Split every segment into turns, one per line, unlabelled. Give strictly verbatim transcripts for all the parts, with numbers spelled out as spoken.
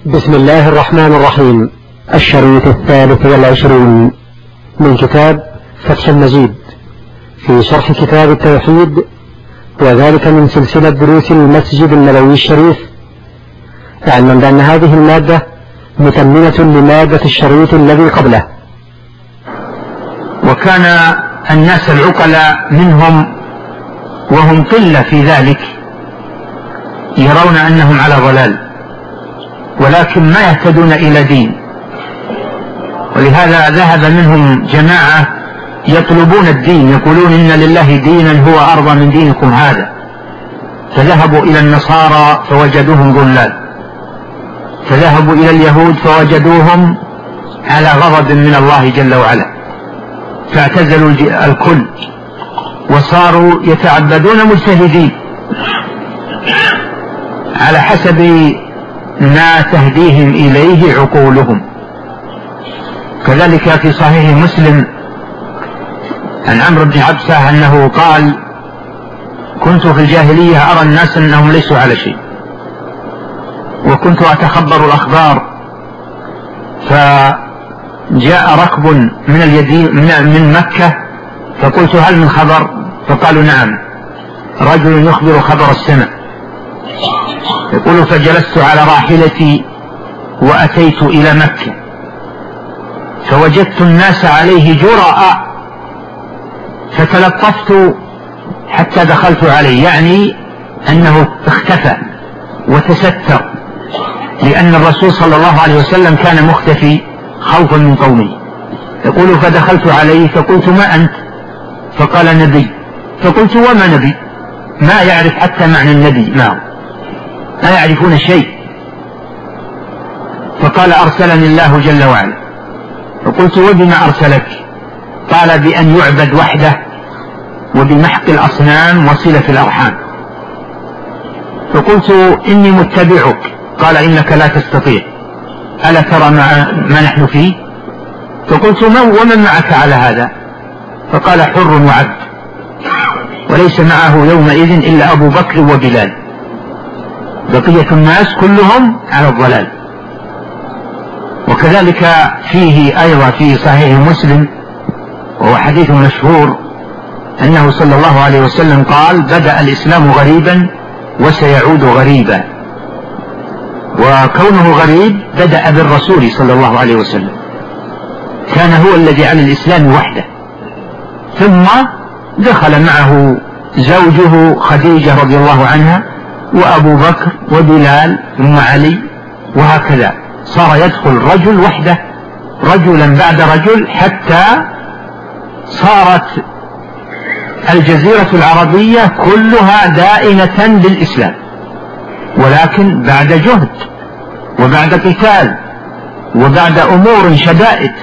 بسم الله الرحمن الرحيم. الشريط الثالث والعشرون من كتاب فتح المجيد في شرح كتاب التوحيد، وذلك من سلسلة دروس المسجد النبوي الشريف. اعلم بأن هذه المادة متممة لمادة الشريط الذي قبله.
وكان الناس العقلاء منهم وهم قلة في ذلك يرون أنهم على ضلال، ولكن ما يهتدون إلى دين، ولهذا ذهب منهم جماعة يطلبون الدين، يقولون إن لله دينا هو أرضى من دينكم هذا، فذهبوا إلى النصارى فوجدوهم ضلال، فذهبوا إلى اليهود فوجدوهم على غضب من الله جل وعلا، فاعتزلوا الكل وصاروا يتعبدون مجتهدين على حسب ما تهديهم إليه عقولهم. كذلك في صحيح مسلم عن عمرو بن عبسة أنه قال: كنت في الجاهلية أرى الناس أنهم ليسوا على شيء، وكنت أتخبر الأخبار، فجاء ركب من اليدين من مكة فقلت: هل من خبر؟ فقالوا: نعم، رجل يخبر خبر السماء. يقول: فجلست على راحلتي وأتيت إلى مكة فوجدت الناس عليه جرأ، فتلطفت حتى دخلت عليه، يعني أنه اختفى وتستر، لأن الرسول صلى الله عليه وسلم كان مختفي خوفا من قومه. يقول: فدخلت عليه فقلت: ما أنت؟ فقال: نبي. فقلت: وما نبي؟ ما يعرف حتى معنى النبي، ما لا يعرفون شيء. فقال: أرسلني الله جل وعلا. فقلت: وبما أرسلك؟ قال: بأن يعبد وحده، وبمحق الأصنام وصلة الأرحام. فقلت: إني متبعك. قال: إنك لا تستطيع، ألا ترى ما, ما نحن فيه؟ فقلت: ومن معك على هذا؟ فقال: حر وعبد، وليس معه يومئذ إلا أبو بكر وبلال، بقية الناس كلهم على الضلال. وكذلك فيه أيضا في صحيح مسلم، وهو حديث مشهور، أنه صلى الله عليه وسلم قال: بدأ الإسلام غريبا وسيعود غريبا. وكونه غريب بدأ بالرسول صلى الله عليه وسلم، كان هو الذي على الإسلام وحده، ثم دخل معه زوجه خديجة رضي الله عنها، وأبو بكر وبلال ثم علي، وهكذا صار يدخل رجل وحده، رجلا بعد رجل، حتى صارت الجزيرة العربية كلها دائنة للإسلام، ولكن بعد جهد وبعد قتال وبعد أمور شدائد.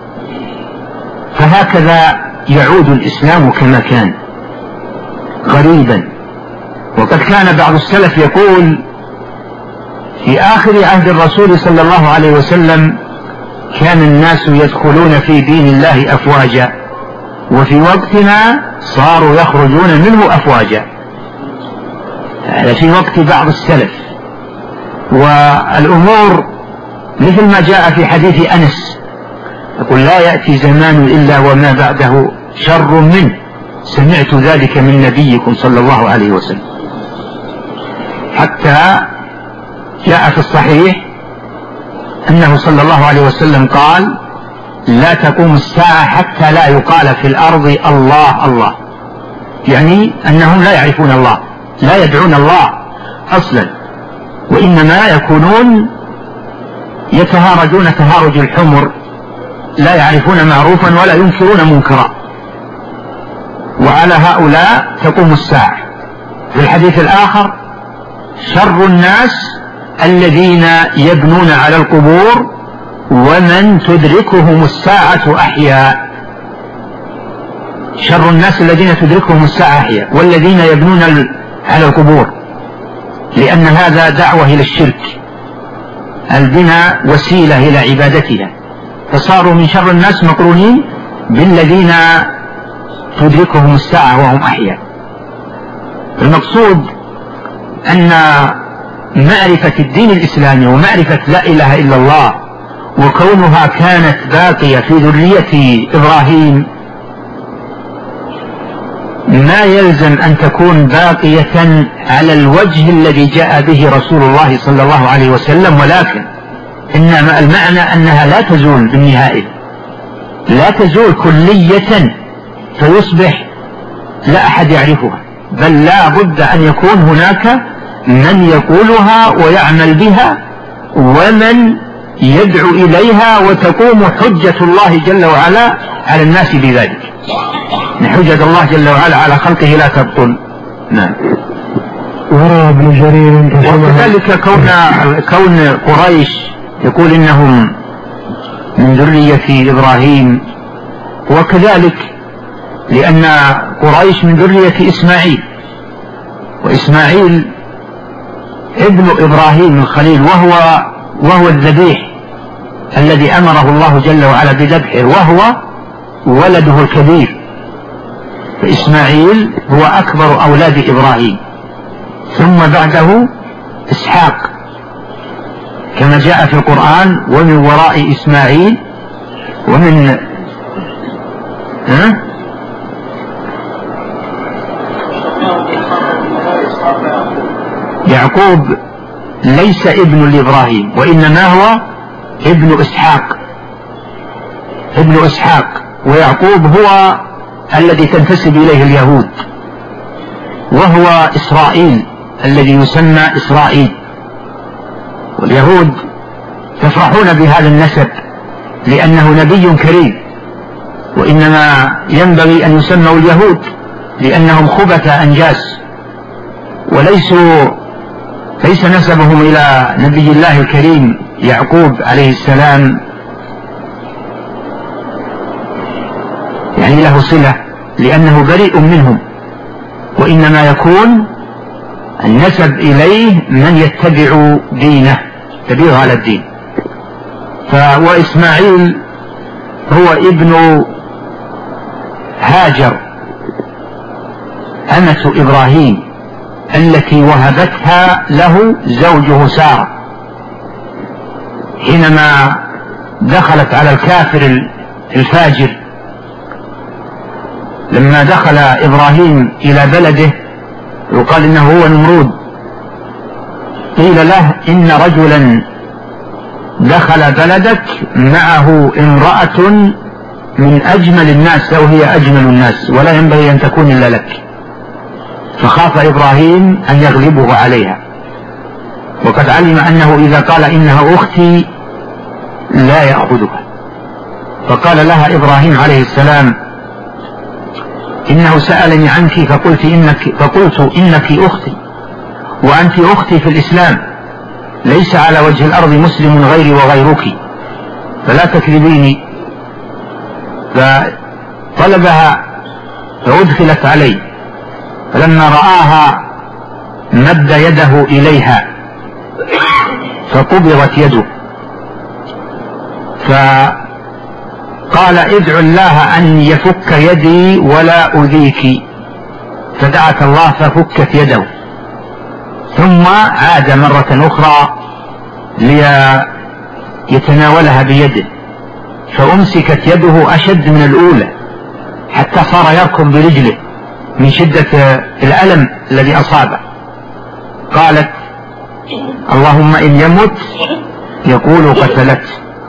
فهكذا يعود الإسلام كما كان غريبا. وقد كان بعض السلف يقول: في آخر عهد الرسول صلى الله عليه وسلم كان الناس يدخلون في دين الله أفواجا، وفي وقتنا صاروا يخرجون منه أفواجا. هذا في وقت بعض السلف. والأمور مثل ما جاء في حديث أنس، يقول: لا يأتي زمان إلا وما بعده شر منه، سمعت ذلك من نبيكم صلى الله عليه وسلم. حتى جاء في الصحيح أنه صلى الله عليه وسلم قال: لا تقوم الساعة حتى لا يقال في الأرض الله الله، يعني أنهم لا يعرفون الله، لا يدعون الله أصلا، وإنما يكونون يتهارجون تهارج الحمر، لا يعرفون معروفا ولا ينكرون منكرا. وعلى هؤلاء تقوم الساعة. في الحديث الآخر: شر الناس الذين يبنون على القبور ومن تدركهم الساعة أحياء. شر الناس الذين تدركهم الساعة أحياء، والذين يبنون على القبور، لأن هذا دعوة إلى الشرك، البناء وسيلة إلى عبادتها، فصاروا من شر الناس مقرونين بالذين تدركهم الساعة وهم أحياء. المقصود أن معرفة الدين الإسلامي ومعرفة لا إله إلا الله وكونها كانت باقية في ذرية إبراهيم ما يلزم أن تكون باقية على الوجه الذي جاء به رسول الله صلى الله عليه وسلم، ولكن إنما المعنى أنها لا تزول بالنهائي، لا تزول كلية فيصبح لا أحد يعرفها، بل لا بد أن يكون هناك من يقولها ويعمل بها ومن يدعو إليها، وتقوم حجة الله جل وعلا على الناس بذلك. حجة الله جل وعلا على خلقه لا تبطل. نعم.
وروى ابن جرير
وكذلك كون كون قريش يقول إنهم من ذرية إبراهيم، وكذلك لأن قريش من ذرية إسماعيل، وإسماعيل ابن إبراهيم الخليل، وهو وهو الذبيح الذي أمره الله جل وعلا بذبحه، وهو ولده الكبير، فإسماعيل هو أكبر أولاد إبراهيم، ثم بعده إسحاق كما جاء في القرآن ومن وراء إسماعيل ومن ها؟ يعقوب ليس ابن لإبراهيم وإنما هو ابن إسحاق، ابن إسحاق، ويعقوب هو الذي تنتسب إليه اليهود، وهو إسرائيل الذي يسمى إسرائيل، واليهود يفرحون بهذا النسب لأنه نبي كريم، وإنما ينبغي أن يسموا اليهود لأنهم خبث أنجاس، وليسوا ليس نسبهم إلى نبي الله الكريم يعقوب عليه السلام يعني له صلة لأنه بريء منهم، وإنما يكون النسب إليه من يتبع دينه، يتبعه على الدين. وإسماعيل هو ابن هاجر أمة إبراهيم التي وهبتها له زوجه سارة حينما دخلت على الكافر الفاجر. لما دخل إبراهيم إلى بلده يقال إنه هو نمرود، قيل له إن رجلا دخل بلدك معه امرأة من أجمل الناس أو هي أجمل الناس ولا ينبغي أن تكون إلا لك، فخاف إبراهيم أن يغلبه عليها، وقد علم أنه إذا قال إنها أختي لا يأخذها، فقال لها إبراهيم عليه السلام إنه سألني عنك فقلت إنك, فقلت إنك أختي وأنت أختي في الإسلام، ليس على وجه الأرض مسلم غيري وغيرك فلا تكذبيني. فطلبها فأدخلت عليه، فلما رآها مد يده إليها فقبضت يده، فقال ادعو الله أن يفك يدي ولا أذيك، فدعت الله ففكت يده، ثم عاد مرة أخرى ليتناولها بيده، فأمسكت يده أشد من الأولى حتى صار يركض برجله من شدة الألم الذي أصابه. قالت اللهم إن يمت يقول قتلت،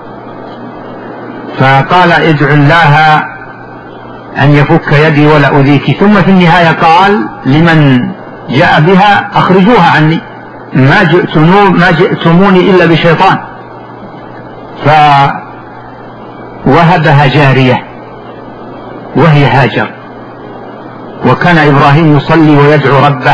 فقال ادعو الله أن يفك يدي ولا أذيك، ثم في النهاية قال لمن جاء بها أخرجوها عني، ما ما جئتموني إلا بشيطان، فوهبها جارية وهي هاجر. وكان إبراهيم يصلي ويدعو ربه،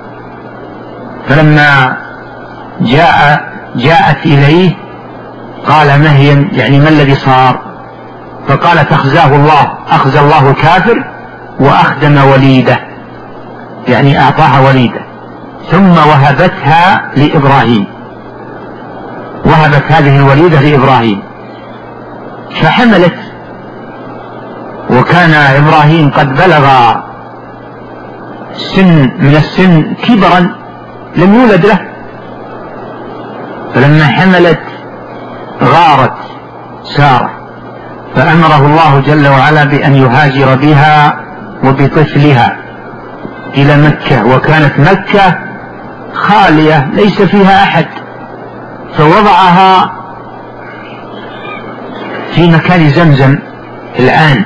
فلما جاء جاءت إليه قال ما هي يعني ما الذي صار؟ فقال تخزاه الله، أخزى الله الكافر وأخدم وليده، يعني أعطاها وليده، ثم وهبتها لإبراهيم، وهبت هذه الوليدة لإبراهيم فحملت، وكان إبراهيم قد بلغ سن من السن كبرا لم يولد له، فلما حملت غارت سارة، فأمره الله جل وعلا بأن يهاجر بها وبطفلها إلى مكة، وكانت مكة خالية ليس فيها أحد، فوضعها في مكان زمزم الآن،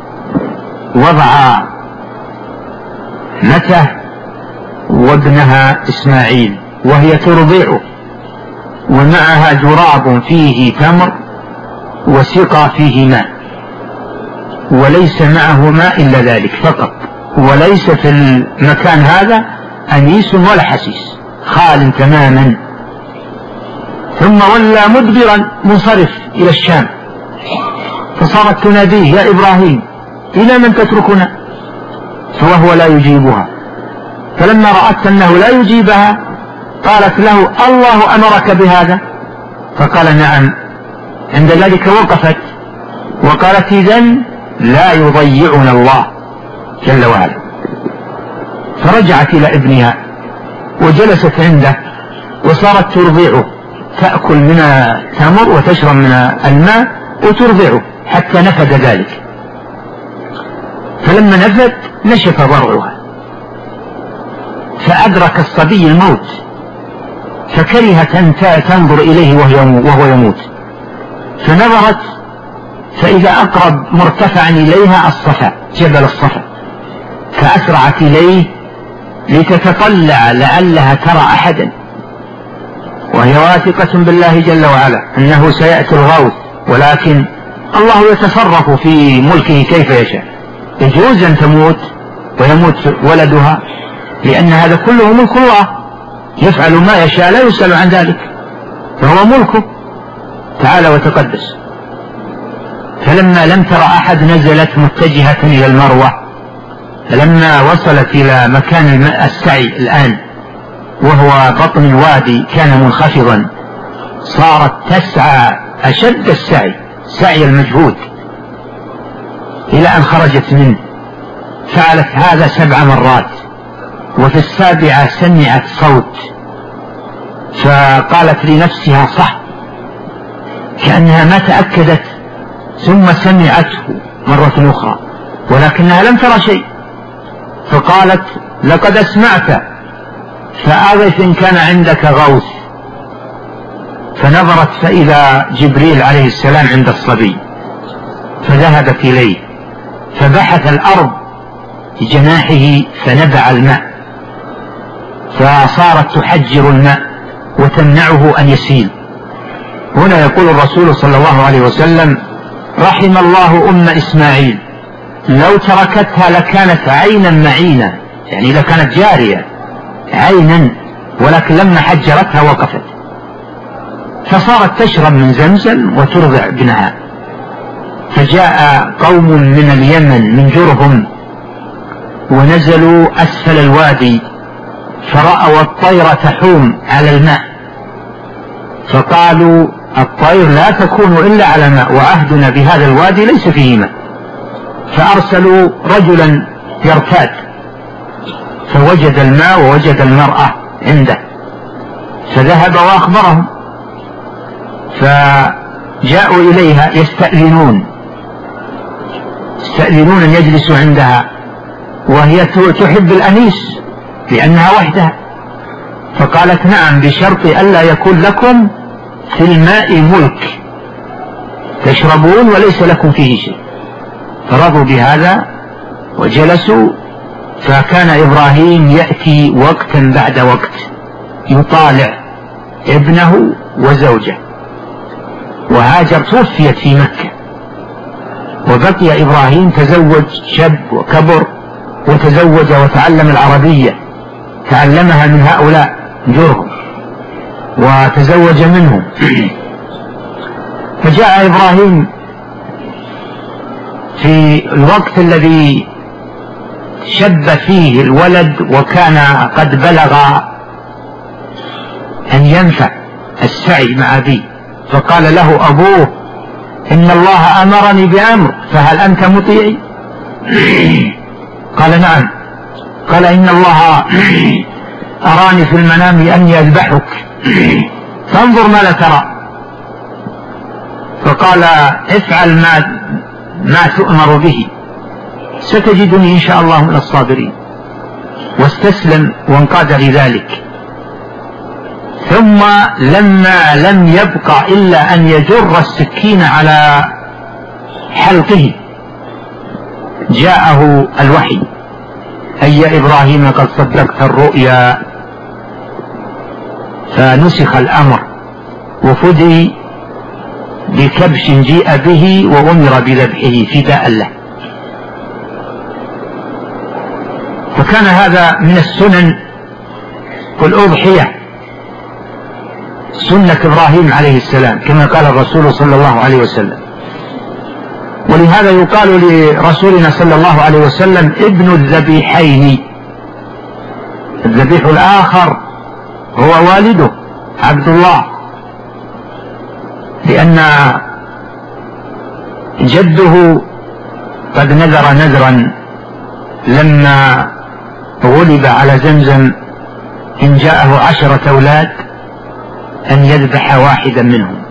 وضع متى وابنها إسماعيل وهي ترضعه، ومعها جراب فيه تمر وسقى فيه ماء، وليس معه ماء إلا ذلك فقط، وليس في المكان هذا أنيس ولا حسيس، خال تماما. ثم ولى مدبرا منصرف إلى الشام، فصارت تناديه: يا إبراهيم إلى من تتركنا؟ فوهو لا يجيبها، فلما رأت أنه لا يجيبها قالت له: الله أمرك بهذا؟ فقال: نعم. عند ذلك وقفت وقالت: إذن لا يضيعنا الله جل وعلا. فرجعت إلى ابنها وجلست عنده وصارت ترضعه، تأكل من التمر وتشرب من الماء وترضعه حتى نفد ذلك. فلما نفد نشف ضرعها، فأدرك الصبي الموت، فكرهت أن تنظر إليه وهو يموت، فنظرت فإذا أقرب مرتفعا إليها الصفا، جبل الصفا، فأسرعت إليه لتتطلع لعلها ترى أحدا، وهي واثقة بالله جل وعلا أنه سيأتي الغوث، ولكن الله يتصرف في ملكه كيف يشاء. يجوز أن تموت ويموت ولدها، لأن هذا كله ملك الله، يفعل ما يشاء لا يسأل عن ذلك، فهو ملكه تعالى وتقدس. فلما لم ترى أحد نزلت متجهة إلى المروة، فلما وصلت إلى مكان السعي الآن وهو بطن الوادي كان منخفضا، صارت تسعى أشد السعي، سعي المجهود، إلى أن خرجت منه. فعلت هذا سبع مرات، وفي السابعة سمعت صوت، فقالت لنفسها: صح، كأنها ما تأكدت، ثم سمعته مرة أخرى ولكنها لم ترى شيء، فقالت: لقد أسمعت، فأغث إن كان عندك غوث. فنظرت فإذا جبريل عليه السلام عند الصبي، فذهبت إليه فبحث الأرض بجناحه فنبع الماء، فصارت تحجر الماء وتمنعه أن يسيل. هنا يقول الرسول صلى الله عليه وسلم: رحم الله أم إسماعيل، لو تركتها لكانت عينا معينا، يعني لكانت جارية عينا، ولكن لما حجرتها وقفت، فصارت تشرب من زمزم وترضع ابنها. فجاء قوم من اليمن من جرهم ونزلوا أسفل الوادي، فرأوا الطير تحوم على الماء، فقالوا: الطير لا تكون إلا على ماء، وعهدنا بهذا الوادي ليس فيه ماء. فأرسلوا رجلا يرتاد، فوجد الماء ووجد المرأة عنده، فذهب وأخبرهم، فجاءوا إليها يستأذنون يستأذنون أن يجلسوا عندها، وهي تحب الأنيس لأنها وحدها، فقالت: نعم، بشرط ألا يكون لكم في الماء ملك تشربون وليس لكم فيه شيء. فرضوا بهذا وجلسوا. فكان إبراهيم يأتي وقتا بعد وقت يطالع ابنه وزوجه، وهاجر توفيت في مكة، وبقي إبراهيم تزوج شاب وكبر، وتزوج وتعلم العربية، تعلمها من هؤلاء جرهم وتزوج منهم. فجاء إبراهيم في الوقت الذي شب فيه الولد وكان قد بلغ أن ينفع السعي مع أبيه، فقال له أبوه: إن الله أمرني بأمر، فهل أنت مطيع؟ قال: نعم. قال: إن الله أراني في المنام أني أذبحك، فانظر ما لا ترى. فقال افعل ما, ما تؤمر به ستجدني إن شاء الله من الصابرين، واستسلم وانقاد لذلك. ثم لما لم يبق إلا أن يجر السكين على حلقه جاءه الوحي: أي يا إبراهيم قد صدقت الرؤيا. فنسخ الأمر وفدي بكبش جيء به وأمر بذبحه فداء له. فكان هذا من السنن والأضحية، سنة إبراهيم عليه السلام كما قال الرسول صلى الله عليه وسلم. ولهذا يقال لرسولنا صلى الله عليه وسلم ابن الذبيحين. الذبيح الآخر هو والده عبد الله، لأن جده قد نذر نذرا لما غلب على زمزم إن جاءه عشرة أولاد أن يذبح واحدا منهم،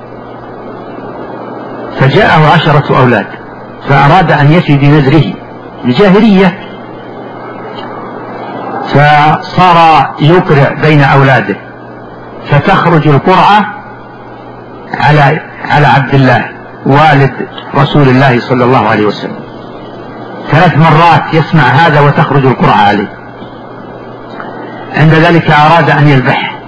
فجاءه عشرة أولاد فأراد أن يفي بنذره بجاهلية، فصار يقرع بين أولاده، فتخرج القرعة على على عبد الله والد رسول الله صلى الله عليه وسلم. ثلاث مرات يسمع هذا وتخرج القرعة عليه. عند ذلك أراد أن يذبح،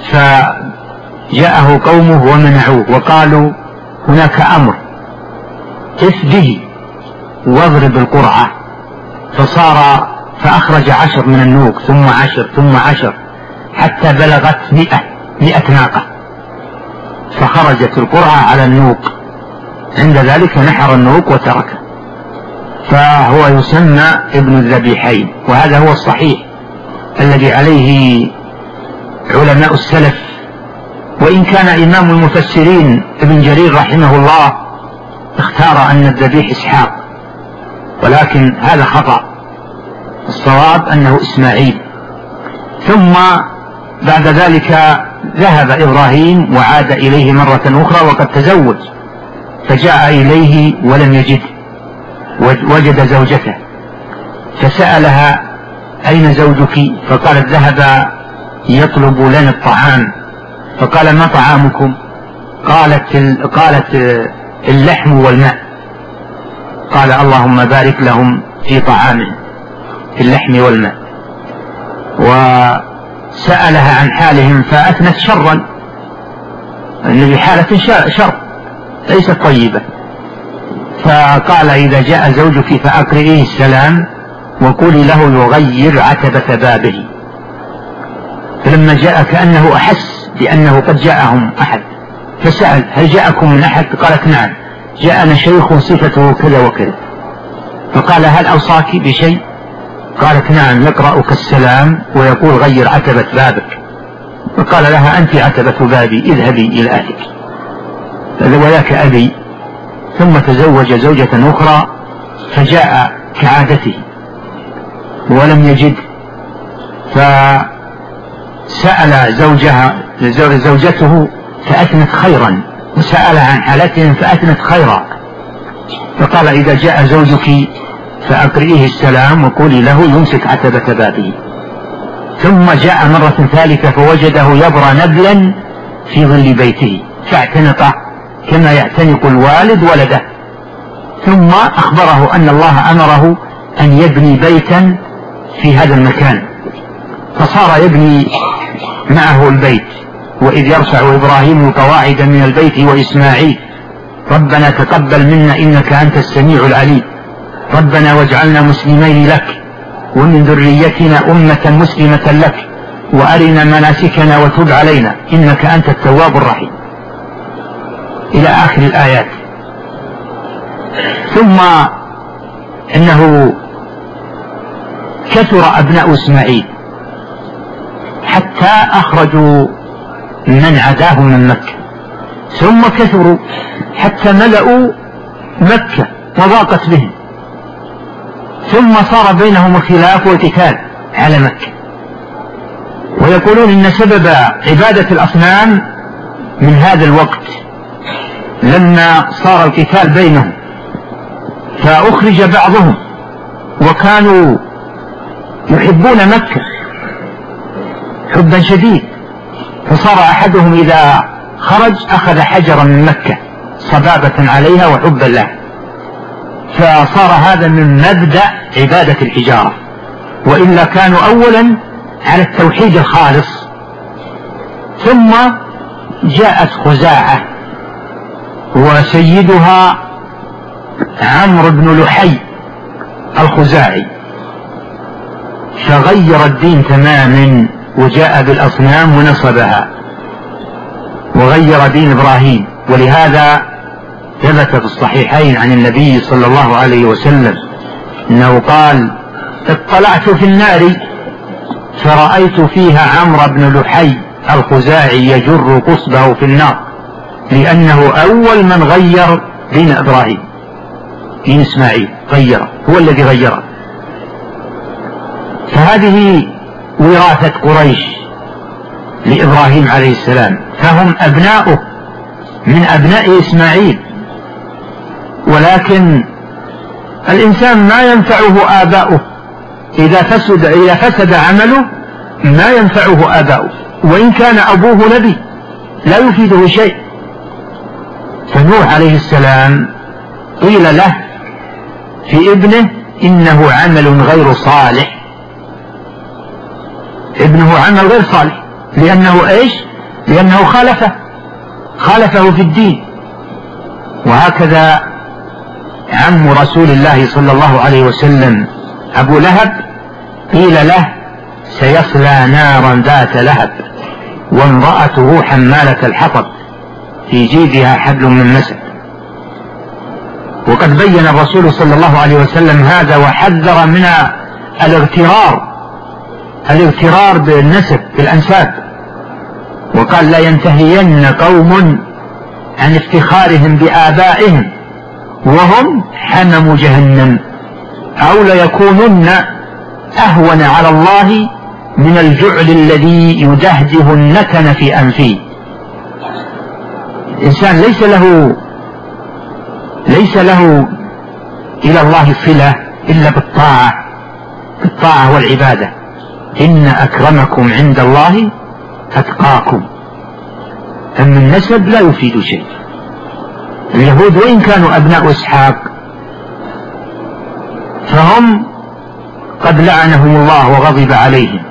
فجاءه قومه ومنعوه وقالوا هناك أمر افده واضرب القرعة. فصار فأخرج عشر من النوق ثم عشر ثم عشر حتى بلغت مئة مئة ناقة، فخرجت القرعة على النوق. عند ذلك نحر النوق وتركه، فهو يسمى ابن الذبيحين. وهذا هو الصحيح الذي عليه علماء السلف، وإن كان إمام المفسرين ابن جرير رحمه الله اختار أن الذبيح إسحاق، ولكن هذا خطأ، الصواب أنه إسماعيل. ثم بعد ذلك ذهب إبراهيم وعاد إليه مرة أخرى وقد تزوج، فجاء إليه ولم يجد، وجد زوجته فسألها أين زوجك؟ فقالت ذهب يطلب لنا الطعام. فقال ما طعامكم؟ قالت قالت اللحم والماء. قال اللهم بارك لهم في طعامهم في اللحم والماء. وسألها عن حالهم فأثنت شرا، النبي حالة شر ليست طيبة. فقال إذا جاء زوجك فأقرئيه السلام وقولي له يغير عتبة بابه. فلما جاء كأنه أحس بأنه قد جاءهم أحد، فسأل هل جاءكم من أحد؟ قالت نعم جاءنا شيخ صفته كذا وكذا. فقال هل أوصاك بشيء؟ قالت نعم يقرأك السلام ويقول غير عتبة بابك. فقال لها أنت عتبة بابي اذهبي إلى أهلك وذاك أبي. ثم تزوج زوجة أخرى فجاء كعادته ولم يجد، فسأل زوجها زوجته فأثنت خيرا، وسألها عن حالتهم فأثنت خيرا. فقال إذا جاء زوجك فأقرئيه السلام وقولي له يمسك عتبة بابه. ثم جاء مرة ثالثة فوجده يبرى نبلا في ظل بيته فاعتنقه كما يعتنق الوالد ولده. ثم أخبره أن الله أمره أن يبني بيتا في هذا المكان، فصار يبني معه البيت. وإذ يرفع إبراهيم القواعد من البيت وإسماعيل ربنا تقبل منا إنك أنت السميع العليم ربنا واجعلنا مسلمين لك ومن ذريتنا أمة مسلمة لك وأرنا مناسكنا وتب علينا إنك أنت التواب الرحيم إلى آخر الآيات. ثم إنه كثر أبناء إسماعيل حتى أخرجوا من عداهم من مكة، ثم كثروا حتى ملأوا مكة وضاقت بهم، ثم صار بينهم خلاف وقتال على مكة. ويقولون إن سبب عبادة الأصنام من هذا الوقت لما صار القتال بينهم، فأخرج بعضهم وكانوا يحبون مكة حبا شديد، فصار أحدهم إذا خرج أخذ حجرا من مكة صبابة عليها وحبا لها، فصار هذا من مبدأ عبادة الحجارة، وإلا كانوا أولا على التوحيد الخالص. ثم جاءت خزاعة وسيدها عمرو بن لحي الخزاعي، فغير الدين تماما وجاء بالأصنام ونصبها وغير دين إبراهيم. ولهذا ثبت في الصحيحين عن النبي صلى الله عليه وسلم أنه قال: اطلعت في النار فرأيت فيها عمرو بن لحي الخزاعي يجر قصبه في النار، لأنه أول من غير دين إبراهيم، دين إسماعيل غيره، هو الذي غيره. فهذه وراثة قريش لإبراهيم عليه السلام، فهم أبناؤه من أبناء إسماعيل. ولكن الإنسان ما ينفعه آباؤه، إذا فسد, إذا فسد عمله ما ينفعه آباؤه، وإن كان أبوه نبي لا يفيده شيء. فنوح عليه السلام قيل له في ابنه: إنه عمل غير صالح. ابنه عمل غير صالح لأنه إيش؟ لأنه خالفه خالفه في الدين. وهكذا عم رسول الله صلى الله عليه وسلم أبو لهب قيل له: سيصلى نارا ذات لهب وامرأته حمالة الحطب في جيدها حبل من مسد. وقد بين الرسول صلى الله عليه وسلم هذا وحذر من الاغترار الاغترار بالنسب بالأنساب، وقال: لا ينتهين قوم عن افتخارهم بآبائهم وهم حمم جهنم، أو ليكونن أهون على الله من الجعل الذي يدهده النتن في أنفه. الإنسان ليس له ليس له إلى الله صلة إلا بالطاعة بالطاعة والعبادة. إن أكرمكم عند الله أتقاكم. أما النسب لا يفيد شيء. اليهود وإن كانوا أبناء إسحاق فهم قد لعنهم الله وغضب عليهم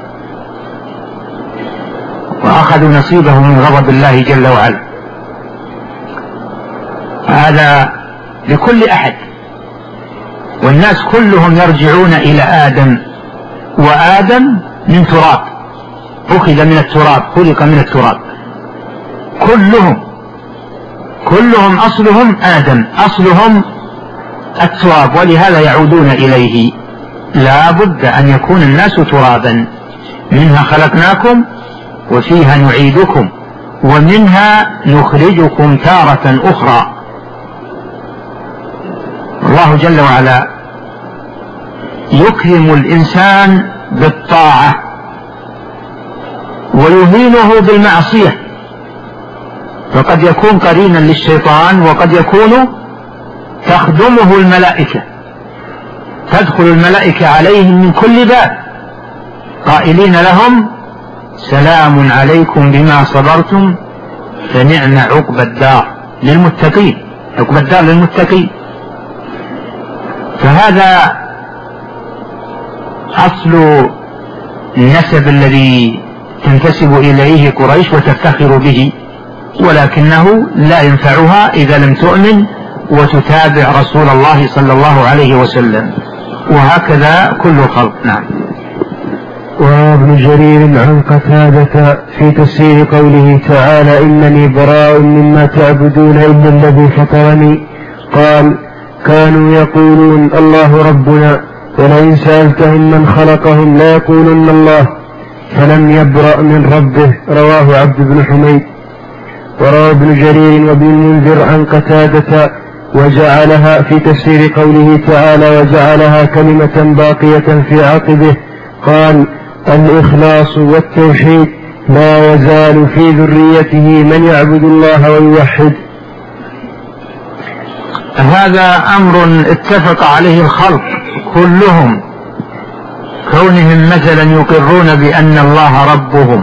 وأخذوا نصيبهم من غضب الله جل وعلا. هذا لكل أحد، والناس كلهم يرجعون إلى آدم، وآدم من تراب، أخذ من التراب، خلق من التراب. كلهم كلهم أصلهم آدم، أصلهم التراب، ولهذا يعودون إليه. لا بد أن يكون الناس ترابا، منها خلقناكم وفيها نعيدكم ومنها نخرجكم تارة أخرى. الله جل وعلا يكرم الإنسان بالطاعة ويهينه بالمعصية، فقد يكون قرينا للشيطان وقد يكون تخدمه الملائكة، تدخل الملائكة عليهم من كل باب قائلين لهم: سلام عليكم بما صبرتم فنعم عقبى الدار للمتقين. عقبى الدار للمتقين. فهذا أصل النسب الذي تنتسب إليه قريش وتفتخر به، ولكنه لا ينفعها إذا لم تؤمن وتتابع رسول الله صلى الله عليه وسلم، وهكذا كل خلق. نعم.
وابن جرير عن قتادة في تفسير قوله تعالى: إنني براء مما تعبدون إلا الذي فطرني، قال: كانوا يقولون الله ربنا، ولئن سألتهم من خلقهم لا يقولن الله، فلم يبرأ من ربه. رواه عبد بن حميد. وروى ابن جرير وابن المنذر عن قتادة وجعلها في تفسير قوله تعالى: وجعلها كلمة باقية في عقبه، قال: الإخلاص والتوحيد لا يزال في ذريته من يعبد الله ويوحد.
هذا أمر اتفق عليه الخلق كلهم، كونهم مثلا يقرون بأن الله ربهم،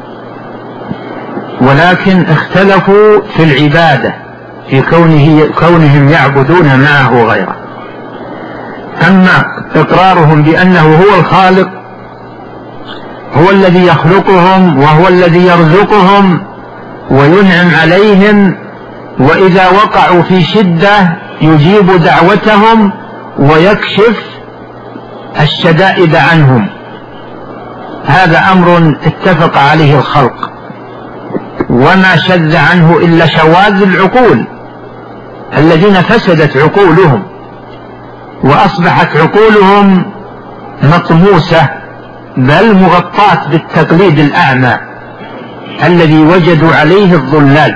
ولكن اختلفوا في العبادة، في كونه كونهم يعبدون معه غيره. أما إقرارهم بأنه هو الخالق، هو الذي يخلقهم وهو الذي يرزقهم وينعم عليهم، وإذا وقعوا في شدة يجيب دعوتهم ويكشف الشدائد عنهم، هذا أمر اتفق عليه الخلق، وما شذ عنه إلا شواذ العقول الذين فسدت عقولهم وأصبحت عقولهم مطموسة بل مغطاة بالتقليد الأعمى الذي وجدوا عليه الضلال.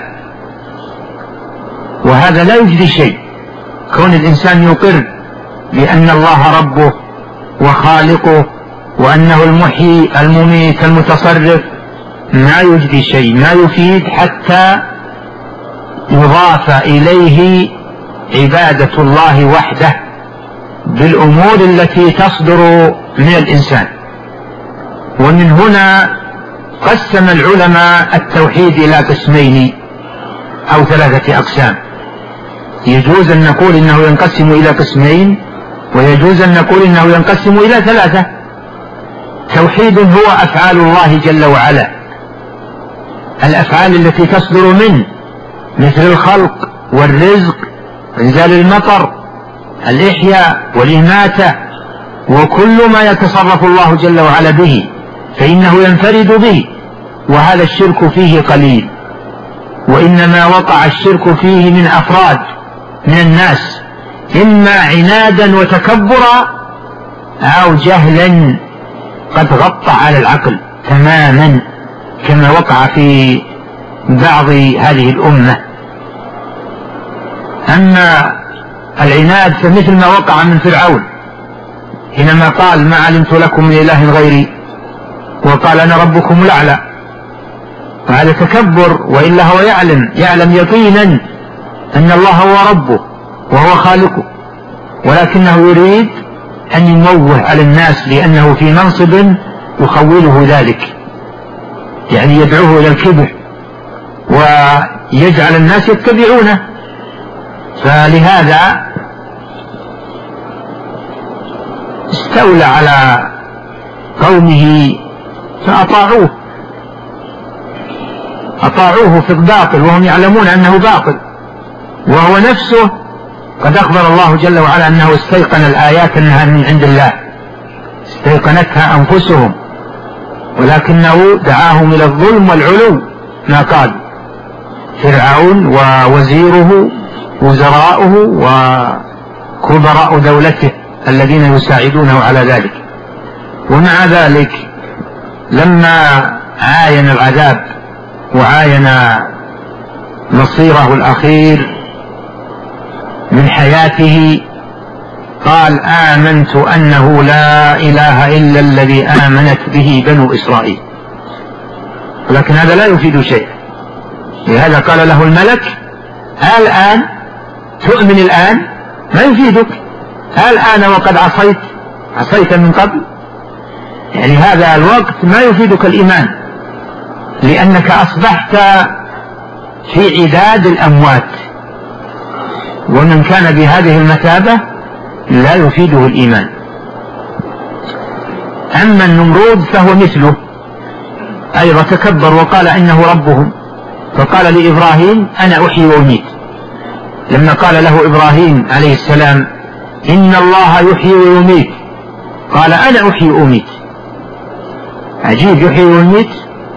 وهذا لا يجدي شيء، كون الإنسان يقر بأن الله ربه وخالقه وأنه المحيي المميت المتصرف ما يجدي شيء، ما يفيد حتى يضاف إليه عبادة الله وحده بالأمور التي تصدر من الإنسان. ومن هنا قسم العلماء التوحيد إلى قسمين أو ثلاثة أقسام. يجوز أن نقول إنه ينقسم إلى قسمين، ويجوز أن نقول إنه ينقسم إلى ثلاثة. توحيد هو أفعال الله جل وعلا، الأفعال التي تصدر منه، مثل الخلق والرزق، إنزال المطر، الإحياء والإماتة، وكل ما يتصرف الله جل وعلا به فإنه ينفرد به، وهذا الشرك فيه قليل. وإنما وقع الشرك فيه من أفراد من الناس، إما عنادا وتكبرا أو جهلا قد غطى على العقل تماما، كما وقع في بعض هذه الأمة. أما العناد فمثل ما وقع من فرعون حينما قال ما علمت لكم من إله غيري، وقال أنا ربكم الأعلى، وهذا تكبر، وإلا هو يعلم يعلم يقينا أن الله هو ربه وهو خالقه، ولكنه يريد أن يموه على الناس لأنه في منصب يخوله ذلك، يعني يدعوه إلى الكبر ويجعل الناس يتبعونه. فلهذا استولى على قومه فأطاعوه أطاعوه في الباطل وهم يعلمون أنه باطل، وهو نفسه قد أخبر الله جل وعلا أنه استيقن الآيات أنها من عند الله، استيقنتها أنفسهم، ولكنه دعاهم إلى الظلم والعلو. ما قال فرعون ووزيره وزراؤه وكبراء دولته الذين يساعدونه على ذلك. ومع ذلك لما عاين العذاب وعاين مصيره الأخير من حياته قال آمنت أنه لا إله إلا الذي آمنت به بنو إسرائيل، ولكن هذا لا يفيد شيء. لهذا قال له الملك الآن تؤمن الآن؟ ما يفيدك، الآن وقد عصيت عصيت من قبل، يعني هذا الوقت ما يفيدك الإيمان، لأنك أصبحت في عداد الأموات، ومن كان بهذه المثابة لا يفيده الإيمان. أما النمرود فهو مثله أيضا تكبر وقال إنه ربهم، فقال لإبراهيم أنا أحيي وأميت، لما قال له إبراهيم عليه السلام إن الله يحيي ويميت قال أنا أحيي وأميت. عجيب، يحيي ويميت،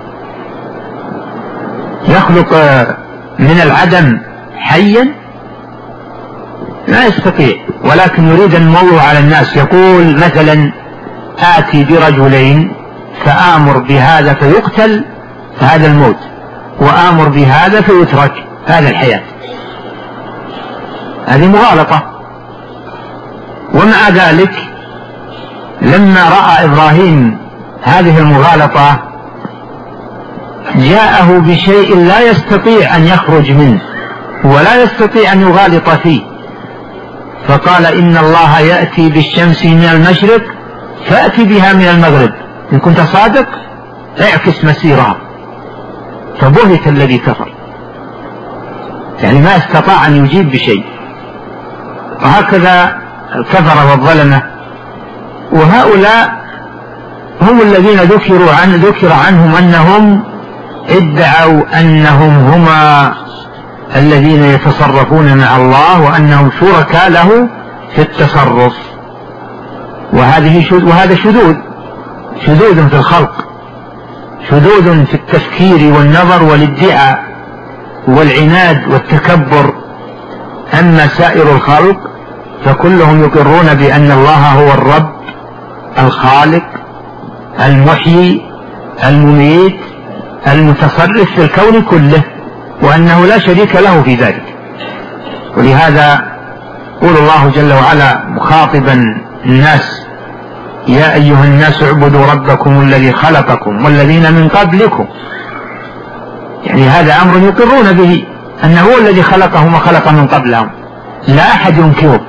يخلق من العدم حيا، لا يستطيع، ولكن يريد أن يموه على الناس. يقول مثلا آتي برجلين فآمر بهذا فيقتل فهذا الموت، وآمر بهذا فيترك هذا الحياة. هذه مغالطة. ومع ذلك لما رأى إبراهيم هذه المغالطة جاءه بشيء لا يستطيع أن يخرج منه ولا يستطيع أن يغالط فيه، فقال إن الله يأتي بالشمس من المشرق فأتي بها من المغرب، إن كنت صادق اعكس مسيرها. فبهت الذي كفر، يعني ما استطاع أن يجيب بشيء. وهكذا الكفر والظلمة، وهؤلاء هم الذين ذكروا عن ذكر عنهم أنهم ادعوا أنهم هما الذين يتصرفون مع الله وأنهم شركاء له في التصرف. وهذه شذ وهذا شذوذ شذوذ في الخلق، شذوذ في التفكير والنظر والادعاء والعناد والتكبر. أما سائر الخلق فكلهم يقرون بأن الله هو الرب الخالق المحيي المميت المتصرف في الكون كله، وأنه لا شريك له في ذلك. ولهذا يقول الله جل وعلا مخاطبا الناس: يا أيها الناس اعبدوا ربكم الذي خلقكم والذين من قبلكم. يعني هذا أمر يقرون به، أنه هو الذي خلقهم وخلق من قبلهم، لا أحد ينكره.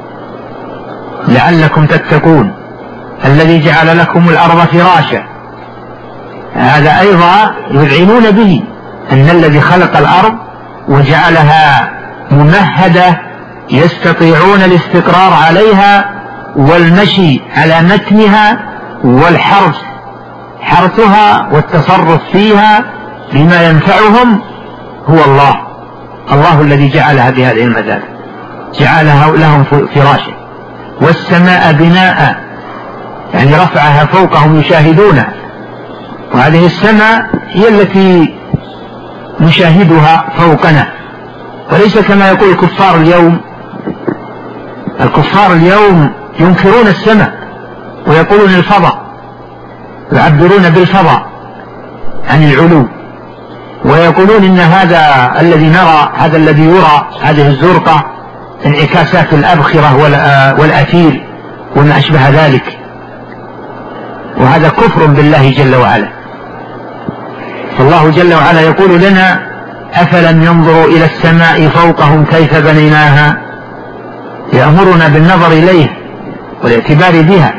لعلكم تتقون الذي جعل لكم الأرض فراشا، هذا أيضا يذعنون به، أن الذي خلق الأرض وجعلها ممهدة يستطيعون الاستقرار عليها والمشي على متنها والحرث حرثها والتصرف فيها بما ينفعهم، هو الله الله الذي جعلها بهذه المثابة، جعلها لهم فراشا. والسماء بناء، يعني رفعها فوقهم يشاهدونها، وهذه السماء هي التي نشاهدها فوقنا، وليس كما يقول الكفار اليوم. الكفار اليوم ينكرون السماء ويقولون الفضاء، يعبرون بالفضاء عن العلو، ويقولون إن هذا الذي نرى هذا الذي يرى هذه الزرقة انعكاسات الأبخرة والأثير وما أشبه ذلك، وهذا كفر بالله جل وعلا. فالله جل وعلا يقول لنا: أفلم ينظروا إلى السماء فوقهم كيف بنيناها، يأمرنا بالنظر إليه والاعتبار بها،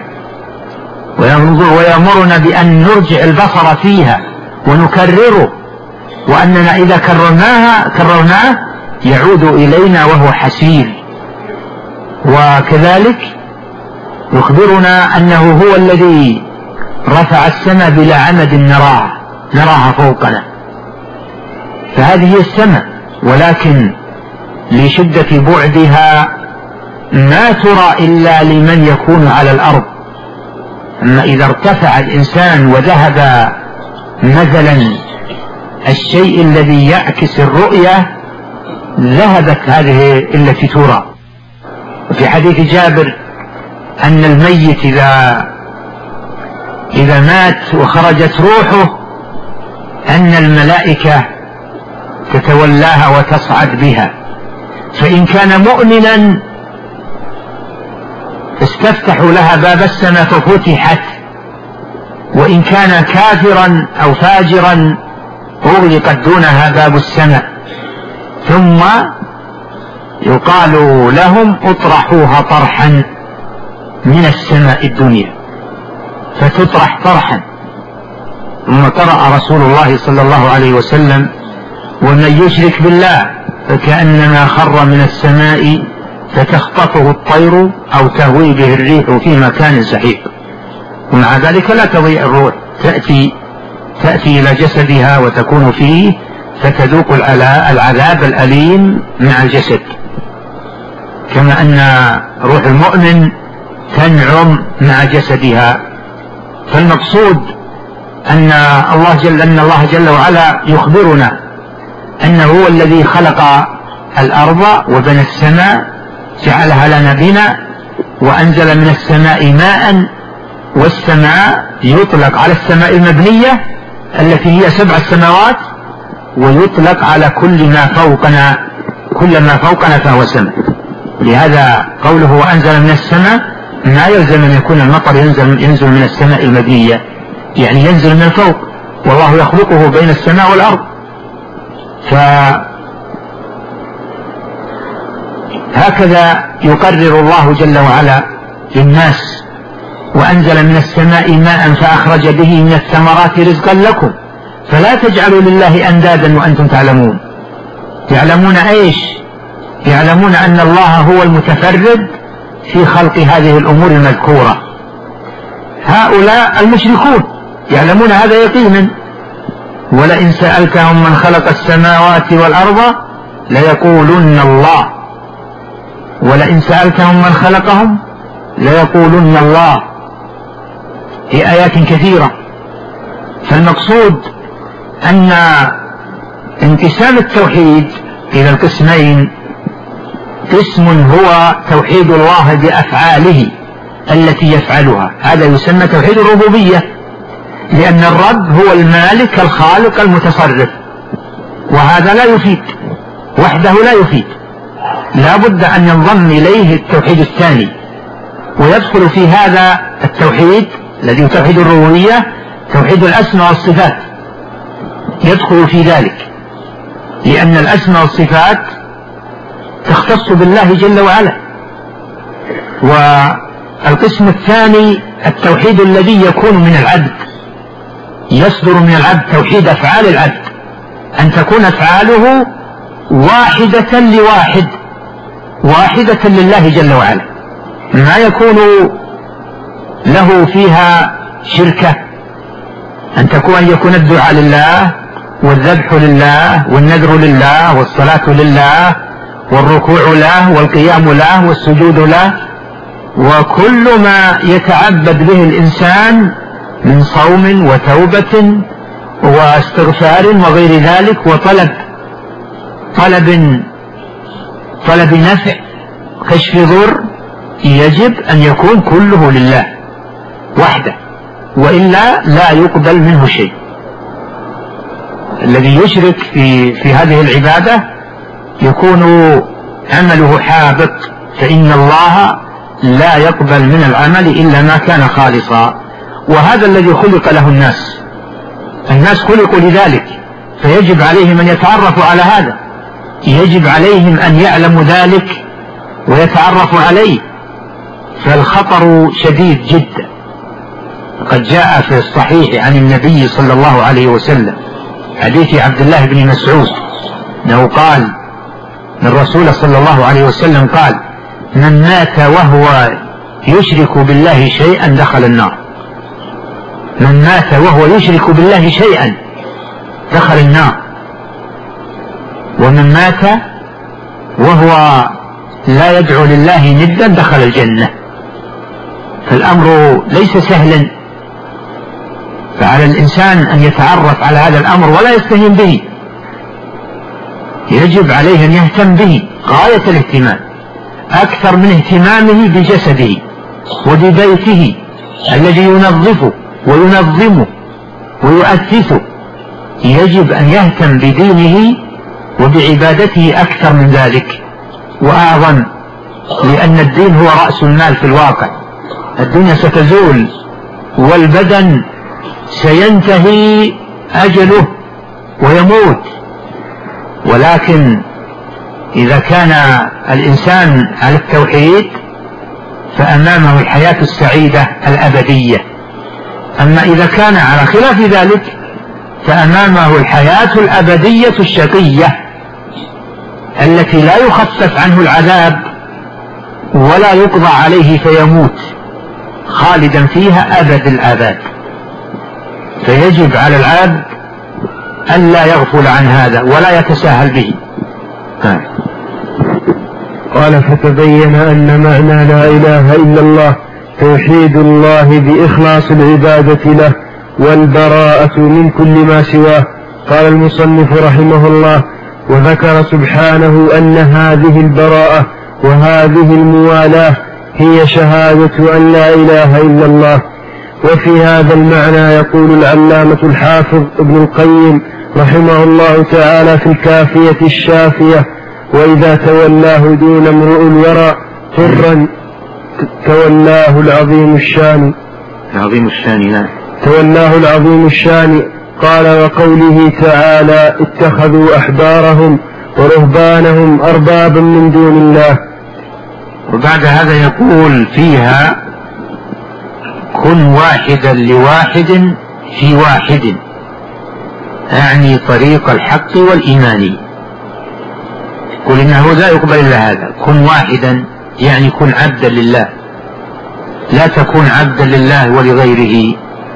ويأمرنا بأن نرجع البصر فيها ونكرره، وأننا إذا كررناها كررناه يعود إلينا وهو حسير. وكذلك يخبرنا أنه هو الذي رفع السماء بلا عمد نراها نراها فوقنا، فهذه هي السماء، ولكن لشدة بعدها ما ترى إلا لمن يكون على الأرض. أما إذا ارتفع الإنسان وذهب مثلا الشيء الذي يعكس الرؤية ذهبت هذه التي ترى. وفي حديث جابر أن الميت إذا إذا مات وخرجت روحه أن الملائكة تتولاها وتصعد بها، فإن كان مؤمنا استفتحوا لها باب السماء ففتحت، وإن كان كافرا أو فاجرا أغلقت دونها باب السماء، ثم يقال لهم اطرحوها طرحا من السماء الدنيا، فتطرح طرحا. ثم قرأ رسول الله صلى الله عليه وسلم: ومن يشرك بالله فكأنما خر من السماء فتخطفه الطير أو تهوي به الريح في مكان سحيق. ومع ذلك لا تضيع الروح، تأتي تأتي إلى جسدها وتكون فيه، فتذوق العذاب الأليم مع الجسد، كما أن روح المؤمن تنعم مع جسدها. فالمقصود أن الله جل أن الله جل وعلا يخبرنا أنه هو الذي خلق الأرض وبنى السماء، جعلها لنا بنا، وأنزل من السماء ماء. والسماء يطلق على السماء المبنية التي هي سبع السماوات، ويطلق على كل ما فوقنا، كل ما فوقنا فهو سماء. لهذا قوله وأنزل من السماء ما يلزم أن يكون المطر ينزل, ينزل من السماء المبنية، يعني ينزل من الفوق، والله يخلقه بين السماء والأرض. فهكذا يقرر الله جل وعلا للناس: وأنزل من السماء ماء فأخرج به من الثمرات رزقا لكم فلا تجعلوا لله أندادا وأنتم تعلمون. يعلمون إيش؟ يعلمون أن الله هو المتفرد في خلق هذه الأمور المذكورة. هؤلاء المشركون يعلمون هذا يقينا. ولئن سألتهم من خلق السماوات والأرض ليقولن الله، ولئن سألتهم من خلقهم ليقولن الله، في آيات كثيرة. فالمقصود أن انقسام التوحيد إلى القسمين: قسم هو توحيد الله بأفعاله التي يفعلها، هذا يسمى توحيد الربوبية، لأن الرب هو المالك الخالق المتصرف، وهذا لا يفيد وحده، لا يفيد، لا بد أن ينضم إليه التوحيد الثاني. ويدخل في هذا التوحيد الذي هو توحيد الربوبية توحيد الأسماء والصفات، يدخل في ذلك، لأن الأسماء والصفات تختص بالله جل وعلا. والقسم الثاني التوحيد الذي يكون من العبد، يصدر من العبد توحيد أفعال العبد، أن تكون أفعاله واحدة لواحد، واحدة لله جل وعلا، ما يكون له فيها شركة، أن تكون أن يكون الدعاء لله والذبح لله والنذر لله والصلاة لله والركوع له والقيام له والسجود له، وكل ما يتعبد به الإنسان من صوم وتوبة واستغفار وغير ذلك، وطلب طلب طلب نفع كشف ضر، يجب أن يكون كله لله وحده، وإلا لا يقبل منه شيء. الذي يشرك في, في هذه العبادة يكون عمله حابط، فإن الله لا يقبل من العمل إلا ما كان خالصا. وهذا الذي خلق له الناس، الناس خلقوا لذلك، فيجب عليهم أن يتعرفوا على هذا، يجب عليهم أن يعلموا ذلك ويتعرفوا عليه، فالخطر شديد جدا. قد جاء في الصحيح عن النبي صلى الله عليه وسلم حديث عبد الله بن مسعود أنه قال من الرسول صلى الله عليه وسلم قال: من مات وهو يشرك بالله شيئا دخل النار. من مات وهو يشرك بالله شيئا دخل النار، ومن مات وهو لا يدعو لله ندا دخل الجنة. فالأمر ليس سهلا، فعلى الإنسان أن يتعرف على هذا الأمر ولا يستهين به، يجب عليه أن يهتم به غاية الاهتمام، أكثر من اهتمامه بجسده وببيته الذي ينظفه وينظمه ويؤسسه. يجب أن يهتم بدينه وبعبادته أكثر من ذلك وأعظم، لأن الدين هو رأس المال في الواقع. الدنيا ستزول والبدن سينتهي أجله ويموت، ولكن إذا كان الإنسان على التوحيد فأمامه الحياة السعيدة الأبدية. أما إذا كان على خلاف ذلك فأمامه الحياة الأبدية الشقية التي لا يخفف عنه العذاب ولا يقضى عليه فيموت خالدا فيها أبد الآباد. فيجب على العبد أن لا يغفل عن هذا ولا يتساهل به.
قال: فتبين أن معنى لا إله إلا الله توحيد الله بإخلاص العبادة له والبراءة من كل ما سواه. قال المصنف رحمه الله: وذكر سبحانه أن هذه البراءة وهذه الموالاة هي شهادة أن لا إله إلا الله. وفي هذا المعنى يقول العلامة الحافظ ابن القيم رحمه الله تعالى في الكافية الشافية: وإذا تولاه دون امرؤ الورى طرا تولاه العظيم الشان.
العظيم الشان نعم.
تولاه العظيم الشان قال وقوله تعالى اتخذوا أحبارهم ورهبانهم أربابا من دون الله.
وبعد هذا يقول فيها كن واحدا لواحد في واحد، يعني طريق الحق والإيمان. يقول إنه لا يقبل إلا هذا، كن واحدا يعني كن عبدا لله، لا تكون عبدا لله ولغيره،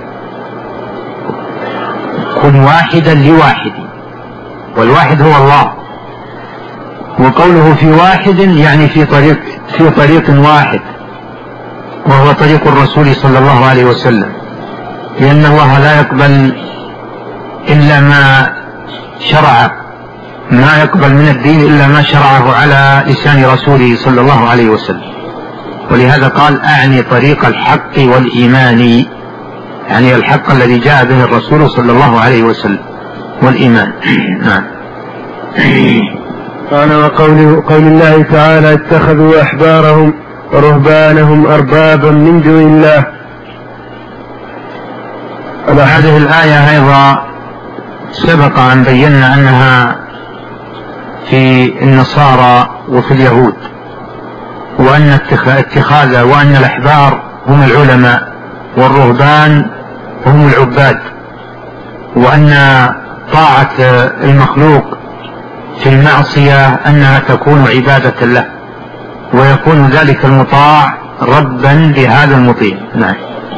كن واحدا لواحد، والواحد هو الله. وقوله في واحد يعني في طريق في طريق واحد، وهو طريق الرسول صلى الله عليه وسلم، لأن الله لا يقبل إلا ما شرع، ما يقبل من الدين إلا ما شرعه على لسان رسوله صلى الله عليه وسلم. ولهذا قال أعني طريق الحق والإيمان، يعني الحق الذي جاء به الرسول صلى الله عليه وسلم والإيمان. نعم.
قال وقول قول الله تعالى اتخذوا أحبارهم ورهبانهم أربابا من دون الله.
هذه الآية أيضا سبق أن بينا أنها في النصارى وفي اليهود، وأن اتخاذ وأن الأحبار هم العلماء والرهبان هم العباد، وأن طاعة المخلوق في المعصية أنها تكون عبادة له، ويكون ذلك المطاع ربا لهذا المطيع. نعم.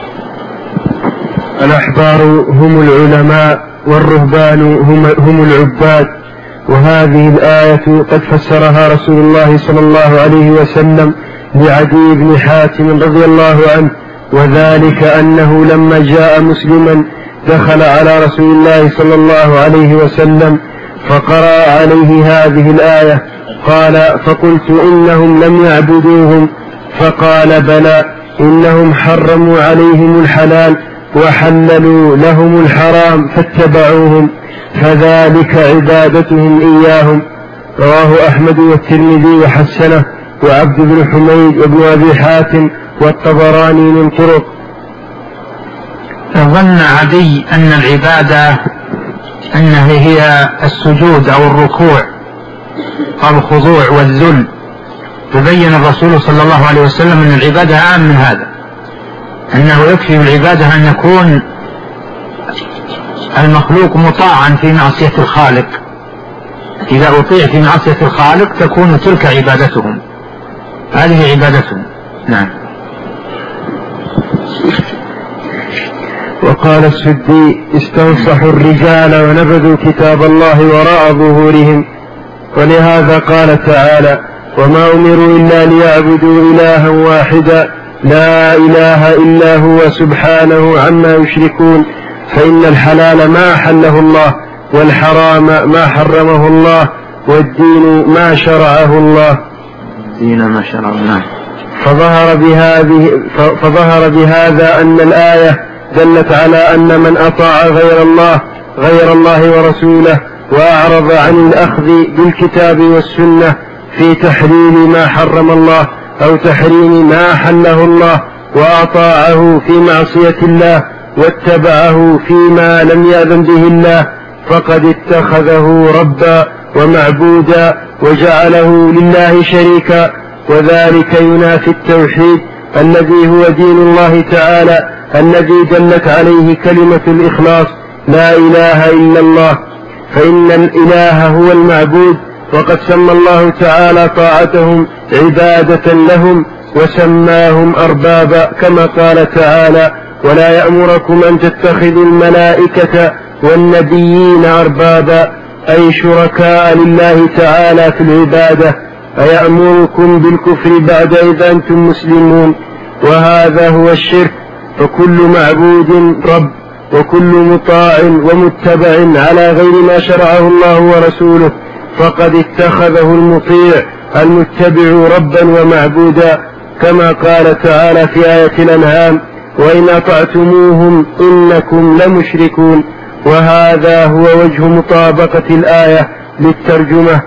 الأحبار هم العلماء والرهبان هم, هم العباد. وهذه الآية قد فسرها رسول الله صلى الله عليه وسلم لعدي بن حاتم رضي الله عنه، وذلك أنه لما جاء مسلما دخل على رسول الله صلى الله عليه وسلم فقرأ عليه هذه الآية، قال فقلت إنهم لم يعبدوهم، فقال بلى إنهم حرموا عليهم الحلال وحللوا لهم الحرام فاتبعوهم، فذلك عبادتهم إياهم. رواه أحمد والترمذي وحسنه وعبد بن حميد وابن أبي حاتم والطبراني من طرق.
ظن عدي أن العبادة أنها هي السجود أو الركوع أو الخضوع والذل، تبين الرسول صلى الله عليه وسلم أن العبادة أعم من هذا، أنه يكفي بالعبادة أن يكون المخلوق مطاعا في معصية الخالق، إذا أطيع في معصية الخالق تكون تلك عبادتهم، هذه عبادتهم. نعم.
وقال السدي استنصحوا الرجال ونبذوا كتاب الله وراء ظهورهم، ولهذا قال تعالى وما أمروا إلا ليعبدوا إلها واحدا لا إله إلا هو سبحانه عما يشركون، فإن الحلال ما حله الله والحرام ما حرمه الله والدين ما شرعه الله.
الدين ما شرعه الله.
فظهر بهذه فظهر بهذا أن الآية دلت على أن من أطاع غير الله غير الله ورسوله وأعرض عن الأخذ بالكتاب والسنة في تحليل ما حرم الله أو تحريم ما حله الله، وأطاعه في معصية الله واتبعه فيما لم يأذن به الله، فقد اتخذه ربا ومعبودا وجعله لله شريكا، وذلك ينافي التوحيد الذي هو دين الله تعالى الذي دلت عليه كلمة الإخلاص لا إله إلا الله، فإن الإله هو المعبود، وقد سمى الله تعالى طاعتهم عبادة لهم وسماهم أربابا، كما قال تعالى ولا يأمركم أن تتخذوا الملائكة والنبيين أربابا، أي شركاء لله تعالى في العبادة، أيأمركم بالكفر بعد إذا أنتم مسلمون، وهذا هو الشرك، فكل معبود رب وكل مطاع ومتبع على غير ما شرعه الله ورسوله فقد اتخذه المطيع المتبع ربا ومعبودا، كما قال تعالى في آية الأنعام وإن أطعتموهم إنكم لمشركون. وهذا هو وجه مطابقة الآية للترجمة.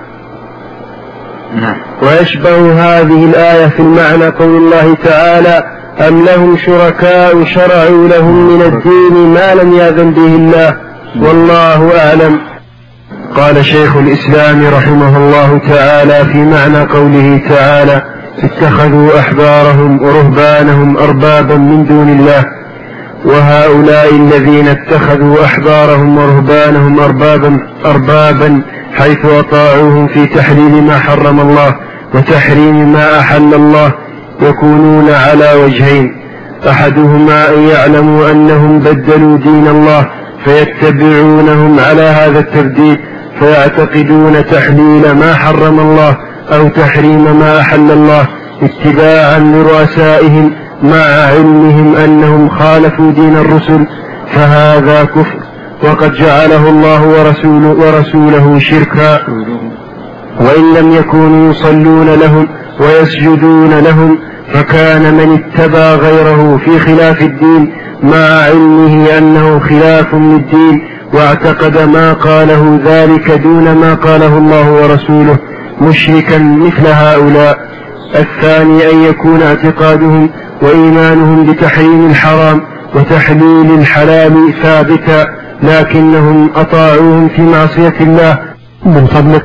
ويشبه هذه الآية في المعنى قول الله تعالى أم لهم شركاء شرعوا لهم من الدين ما لم يأذن به الله والله أعلم. قال شيخ الإسلام رحمه الله تعالى في معنى قوله تعالى اتخذوا أحبارهم ورهبانهم أربابا من دون الله: وهؤلاء الذين اتخذوا أحبارهم ورهبانهم أربابا, أربابا حيث أطاعوهم في تحليل ما حرم الله وتحريم ما أحل الله يكونون على وجهين: أحدهما أن يعلموا أنهم بدلوا دين الله فيتبعونهم على هذا التبديل فيعتقدون تحليل ما حرم الله أو تحريم ما أحل الله اتباعا لرؤسائهم مع علمهم أنهم خالفوا دين الرسل، فهذا كفر وقد جعله الله ورسوله, ورسوله شركا. وإن لم يكونوا يصلون لهم ويسجدون لهم فكان من اتبع غيره في خلاف الدين مع علمه أنه خلاف للدين واعتقد ما قاله ذلك دون ما قاله الله ورسوله مشركا مثل هؤلاء. الثاني أن يكون اعتقادهم وإيمانهم بتحريم الحرام وتحليل الحلال ثابتا لكنهم أطاعوهم في معصية الله.
من فضلك.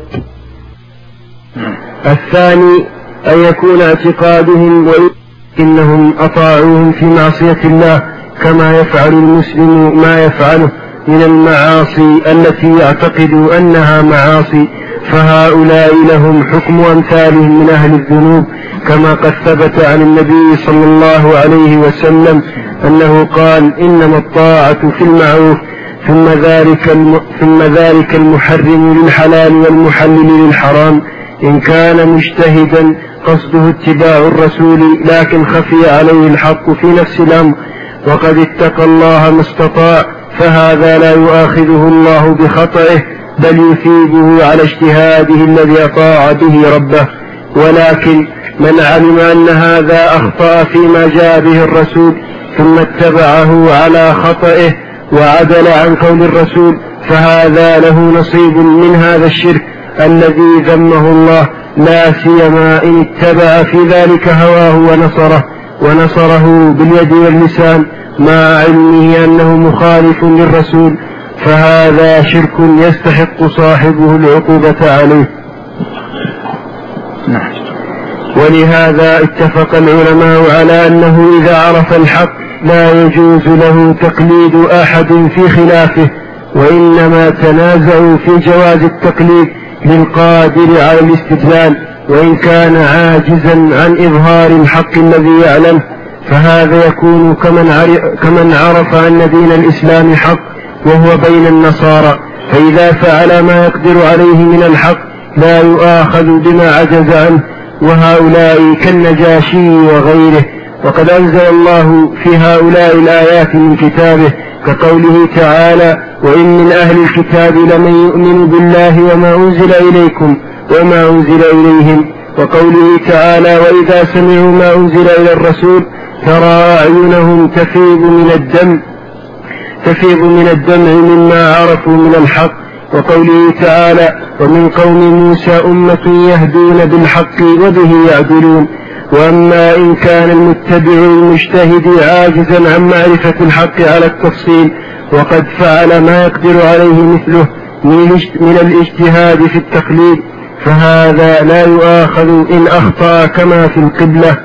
الثاني أن يكون اعتقادهم وإنهم أطاعوهم في معصية الله كما يفعل المسلم ما يفعله من المعاصي التي يعتقد أنها معاصي، فهؤلاء لهم حكم أمثالهم من أهل الذنوب، كما قد ثبت عن النبي صلى الله عليه وسلم أنه قال: إنما الطاعة في المعروف ثم ذلك, الم... ثم ذلك المحرم للحلال والمحلل للحرام، إن كان مجتهدا قصده اتباع الرسول لكن خفي عليه الحق في نفس الأمر وقد اتقى الله ما استطاع، فهذا لا يؤاخذه الله بخطئه بل يثيبه على اجتهاده الذي أطاع به ربه. ولكن من علم أن هذا أخطأ فيما جاء به الرسول ثم اتبعه على خطئه وعدل عن قول الرسول فهذا له نصيب من هذا الشرك الذي ذمه الله، لا سيما إن اتبع في ذلك هواه ونصره ونصره باليد واللسان مع علمه أنه مخالف للرسول، فهذا شرك يستحق صاحبه العقوبة عليه. ولهذا اتفق العلماء على أنه إذا عرف الحق لا يجوز له تقليد أحد في خلافه، وإنما تنازعوا في جواز التقليد للقادر على الاستدلال وإن كان عاجزا عن إظهار الحق الذي يعلم، فهذا يكون كمن عرف أن دين الإسلام حق وهو بين النصارى، فإذا فعل ما يقدر عليه من الحق لا يؤاخذ بما عجز عنه، وهؤلاء كالنجاشي وغيره. وقد أنزل الله في هؤلاء الآيات من كتابه كقوله تعالى: وإن من أهل الكتاب لمن يؤمن بالله وما أنزل إليكم وما أنزل إليهم، وقوله تعالى: وإذا سمعوا ما أنزل إلى الرسول ترى أعينهم تفيض من الدم تفيض من الدمع مما عرفوا من الحق، وقوله تعالى: ومن قوم موسى أمة يهدون بالحق وبه يعدلون. وأما إن كان المتبع المجتهد عاجزا عن معرفة الحق على التفصيل وقد فعل ما يقدر عليه مثله من الاجتهاد في التقليد فهذا لا يؤاخذ إن أخطأ كما في القبلة.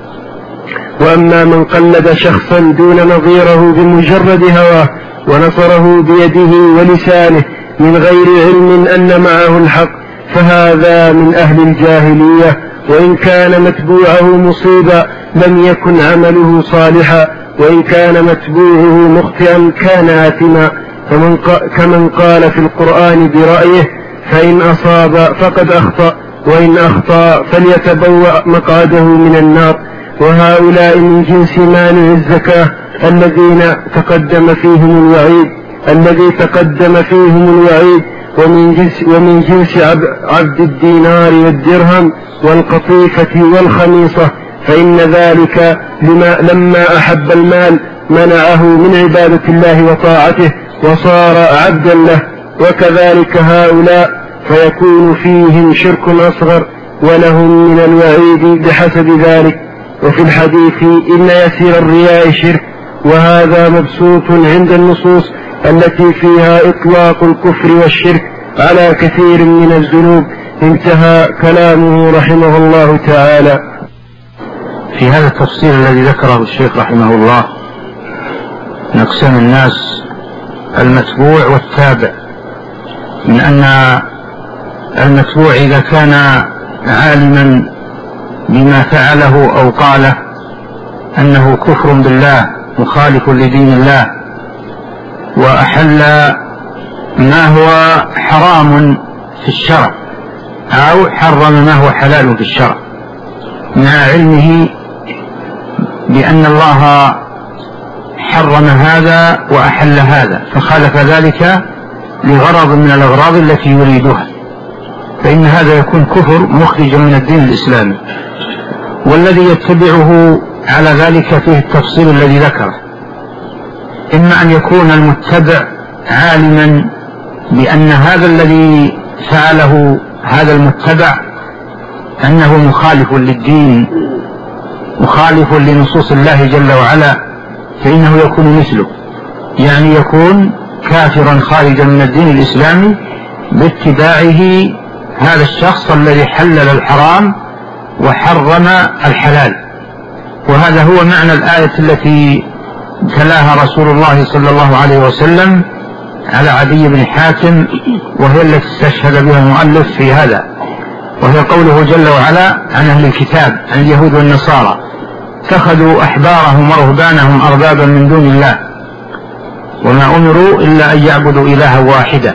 وأما من قلد شخصا دون نظيره بمجرد هواه ونصره بيده ولسانه من غير علم أن معه الحق فهذا من أهل الجاهلية، وإن كان متبوعه مصيبا لم يكن عمله صالحا، وإن كان متبوعه مخطئا كان آثما، كمن قال في القرآن برأيه فإن أصاب فقد أخطأ وإن أخطأ فليتبوأ مقعده من النار. وهؤلاء من جنس مانع الزكاة الذين تقدم فيهم الوعيد الذي تقدم فيهم الوعيد ومن جنس, ومن جنس عبد الدينار والدرهم والقطيفة والخميصة، فإن ذلك لما لما أحب المال منعه من عبادة الله وطاعته وصار عبدا له، وكذلك هؤلاء فيكون فيهم شرك أصغر ولهم من الوعيد بحسب ذلك. وفي الحديث إن يسير الرياء شرك، وهذا مبسوط عند النصوص التي فيها إطلاق الكفر والشرك على كثير من الذنوب. انتهى كلامه رحمه الله تعالى.
في هذا التفصيل الذي ذكره الشيخ رحمه الله من أقسام الناس المتبوع والتابع، من أن المتبوع إذا كان عالما بما فعله أو قاله أنه كفر بالله مخالف لدين الله، وأحل ما هو حرام في الشرع أو حرم ما هو حلال في الشرع مع علمه بأن الله حرم هذا وأحل هذا، فخالف ذلك لغرض من الأغراض التي يريدها، فإن هذا يكون كفر مخرجا من الدين الإسلامي. والذي يتبعه على ذلك فيه التفصيل الذي ذكره، إما أن يكون المتبع عالما بأن هذا الذي فعله هذا المتبع أنه مخالف للدين مخالف لنصوص الله جل وعلا، فإنه يكون مثله، يعني يكون كافرا خارجا من الدين الإسلامي باتباعه هذا الشخص الذي حلل الحرام وحرم الحلال. وهذا هو معنى الآية التي تلاها رسول الله صلى الله عليه وسلم على عدي بن حاتم، وهي التي استشهد بها المؤلف في هذا، وهي قوله جل وعلا عن أهل الكتاب عن اليهود والنصارى اتخذوا أحبارهم ورهبانهم أربابا من دون الله وما أمروا إلا أن يعبدوا إلها واحدا.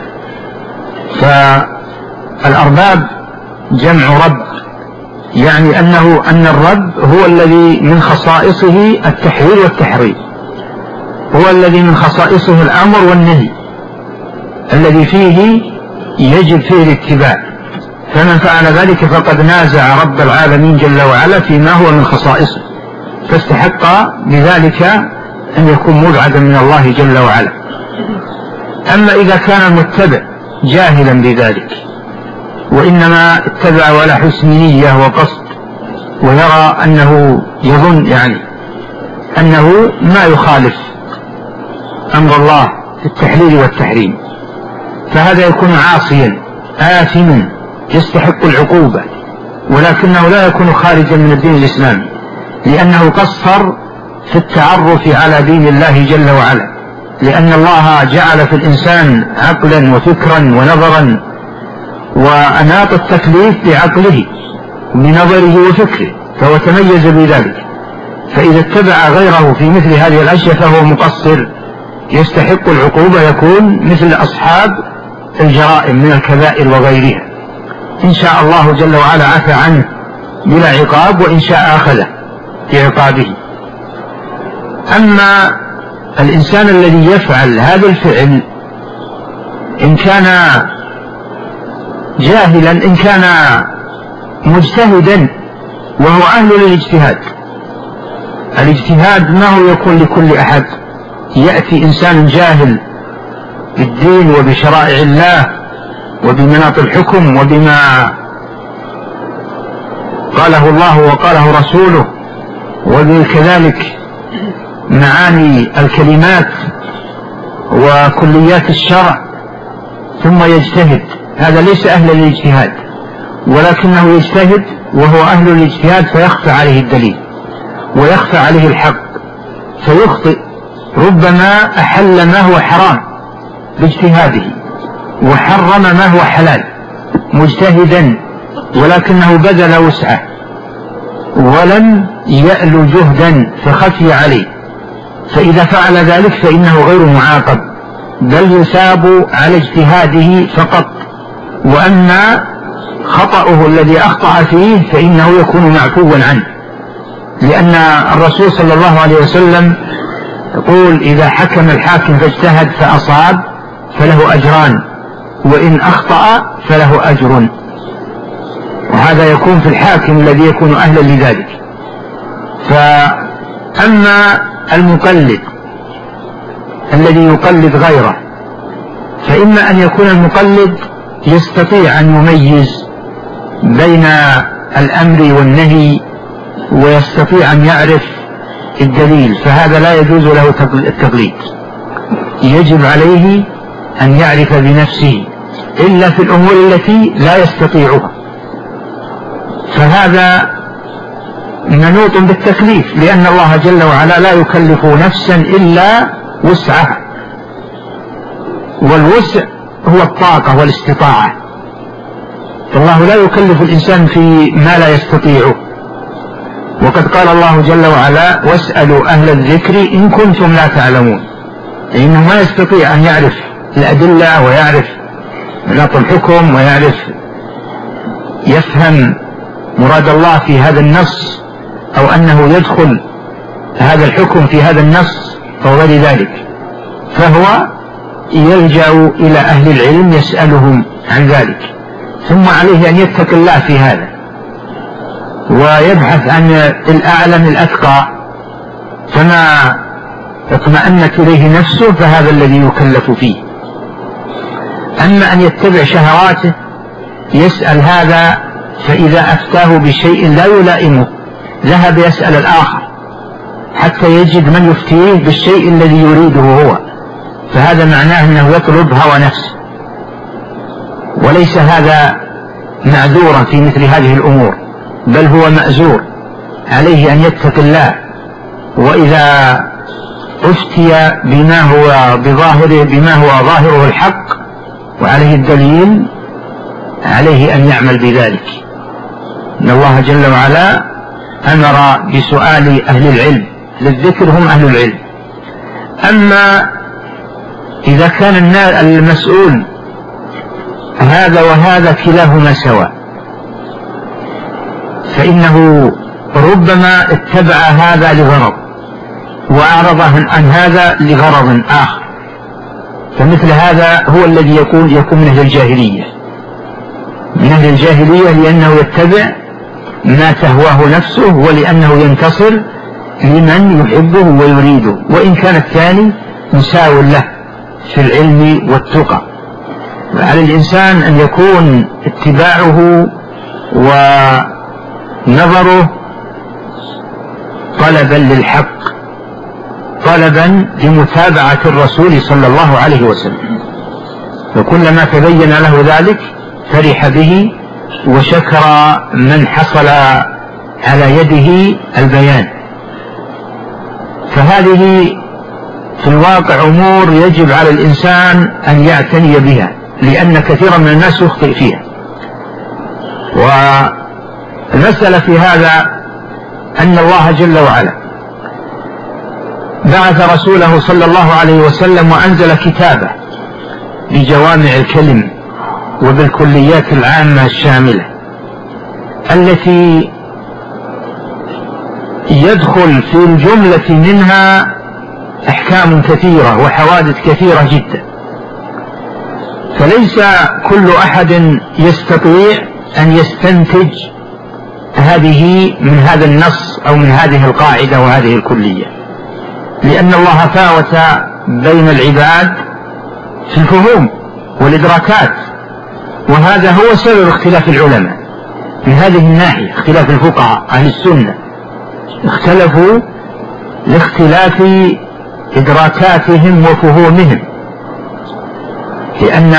فالأرباب جمع رب، يعني أنه أن الرب هو الذي من خصائصه التحليل والتحريم، هو الذي من خصائصه الأمر والنهي الذي فيه يجب فيه الاتباع، فمن فعل ذلك فقد نازع رب العالمين جل وعلا فيما هو من خصائصه، فاستحق بذلك أن يكون مبعدا من الله جل وعلا. أما إذا كان المتبع جاهلا بذلك وإنما اتبع ولا حسن نية وقصد، ويرى أنه يظن يعني أنه ما يخالف أمر الله في التحليل والتحريم، فهذا يكون عاصيا آثما يستحق العقوبة، ولكنه لا يكون خارجا من الدين الإسلامي، لأنه قصر في التعرف على دين الله جل وعلا، لأن الله جعل في الإنسان عقلا وفكرا ونظرا، وأناط التكليف بعقله بنظره وفكره، فهو تميز بذلك. فإذا اتبع غيره في مثل هذه الأشياء فهو مقصر يستحق العقوبة، يكون مثل أصحاب الجرائم من الكبائر وغيرها، إن شاء الله جل وعلا عفى عنه بلا عقاب، وإن شاء أخذه بعقابه. أما الإنسان الذي يفعل هذا الفعل إن كان جاهلا إن كان مجتهدا وهو أهل للاجتهاد، الاجتهاد ما هو يكون لكل أحد، يأتي إنسان جاهل بالدين وبشرائع الله وبمناط الحكم وبما قاله الله وقاله رسوله وكذلك معاني الكلمات وكليات الشرع، ثم يجتهد، هذا ليس أهل للاجتهاد، ولكنه يجتهد وهو أهل الاجتهاد، فيخفى عليه الدليل ويخفى عليه الحق فيخطئ، ربما أحل ما هو حرام باجتهاده وحرم ما هو حلال مجتهدا، ولكنه بذل وسعه ولم يأل جهدا فخفي عليه، فإذا فعل ذلك فإنه غير معاقب، بل يثاب على اجتهاده فقط. وأما خطأه الذي أخطأ فيه فإنه يكون معفوا عنه، لأن الرسول صلى الله عليه وسلم يقول إذا حكم الحاكم فاجتهد فأصاب فله أجران، وإن أخطأ فله أجر، وهذا يكون في الحاكم الذي يكون أهلا لذلك. فأما المقلد الذي يقلد غيره، فإما أن يكون المقلد يستطيع أن يميز بين الأمر والنهي ويستطيع أن يعرف الدليل، فهذا لا يجوز له التقليد. يجب عليه أن يعرف بنفسه إلا في الأمور التي لا يستطيعها، فهذا منوط بالتكليف، لأن الله جل وعلا لا يكلف نفسا إلا وسعها، والوسع هو الطاقة والاستطاعة، فالله لا يكلف الإنسان في ما لا يستطيعه. وقد قال الله جل وعلا واسألوا أهل الذكر إن كنتم لا تعلمون، إنه ما يستطيع أن يعرف الأدلة ويعرف مناط الحكم ويعرف يفهم مراد الله في هذا النص أو أنه يدخل هذا الحكم في هذا النص أو غير ذلك، فهو يلجأ إلى أهل العلم يسألهم عن ذلك، ثم عليه أن يتقي الله في هذا ويبحث عن الأعلم الأتقى، فما اطمأنت إليه نفسه فهذا الذي يكلف فيه. أما أن يتبع شهواته يسأل هذا، فإذا أفتاه بشيء لا يلائمه ذهب يسأل الآخر حتى يجد من يفتيه بالشيء الذي يريده هو، فهذا معناه أنه يطلب هوى نفسه، وليس هذا معذورا في مثل هذه الأمور، بل هو مأزور، عليه أن يتقي الله، وإذا أفتي بما هو بظاهره بما هو ظاهره الحق وعليه الدليل عليه أن يعمل بذلك. إن الله جل وعلا أمر بسؤال أهل العلم، للذكر هم أهل العلم. أما إذا كان المسؤول هذا وهذا كلاهما سواء، فإنه ربما اتبع هذا لغرض وأعرض عن هذا لغرض آخر، فمثل هذا هو الذي يكون يكون من أهل الجاهلية من أهل الجاهلية لأنه يتبع ما تهواه نفسه ولأنه ينتصر لمن يحبه ويريده، وإن كان الثاني مساو له في العلم والتقى. على الإنسان أن يكون اتباعه ونظره طلبا للحق، طلبا لمتابعة الرسول صلى الله عليه وسلم، وكلما تبين له ذلك فرح به وشكر من حصل على يده البيان. فهذه في الواقع أمور يجب على الإنسان أن يعتني بها، لأن كثيرا من الناس يخطئ فيها. والمسألة في هذا أن الله جل وعلا بعث رسوله صلى الله عليه وسلم وأنزل كتابه بجوامع الكلم وبالكليات العامة الشاملة التي يدخل في الجملة منها أحكام كثيرة وحوادث كثيرة جدا، فليس كل أحد يستطيع أن يستنتج هذه من هذا النص أو من هذه القاعدة وهذه الكلية، لأن الله فاوت بين العباد في الفهوم والإدراكات، وهذا هو سبب اختلاف العلماء من هذه الناحية. اختلاف الفقهاء أهل السنة اختلفوا لاختلاف إدراكاتهم وفهومهم، لأن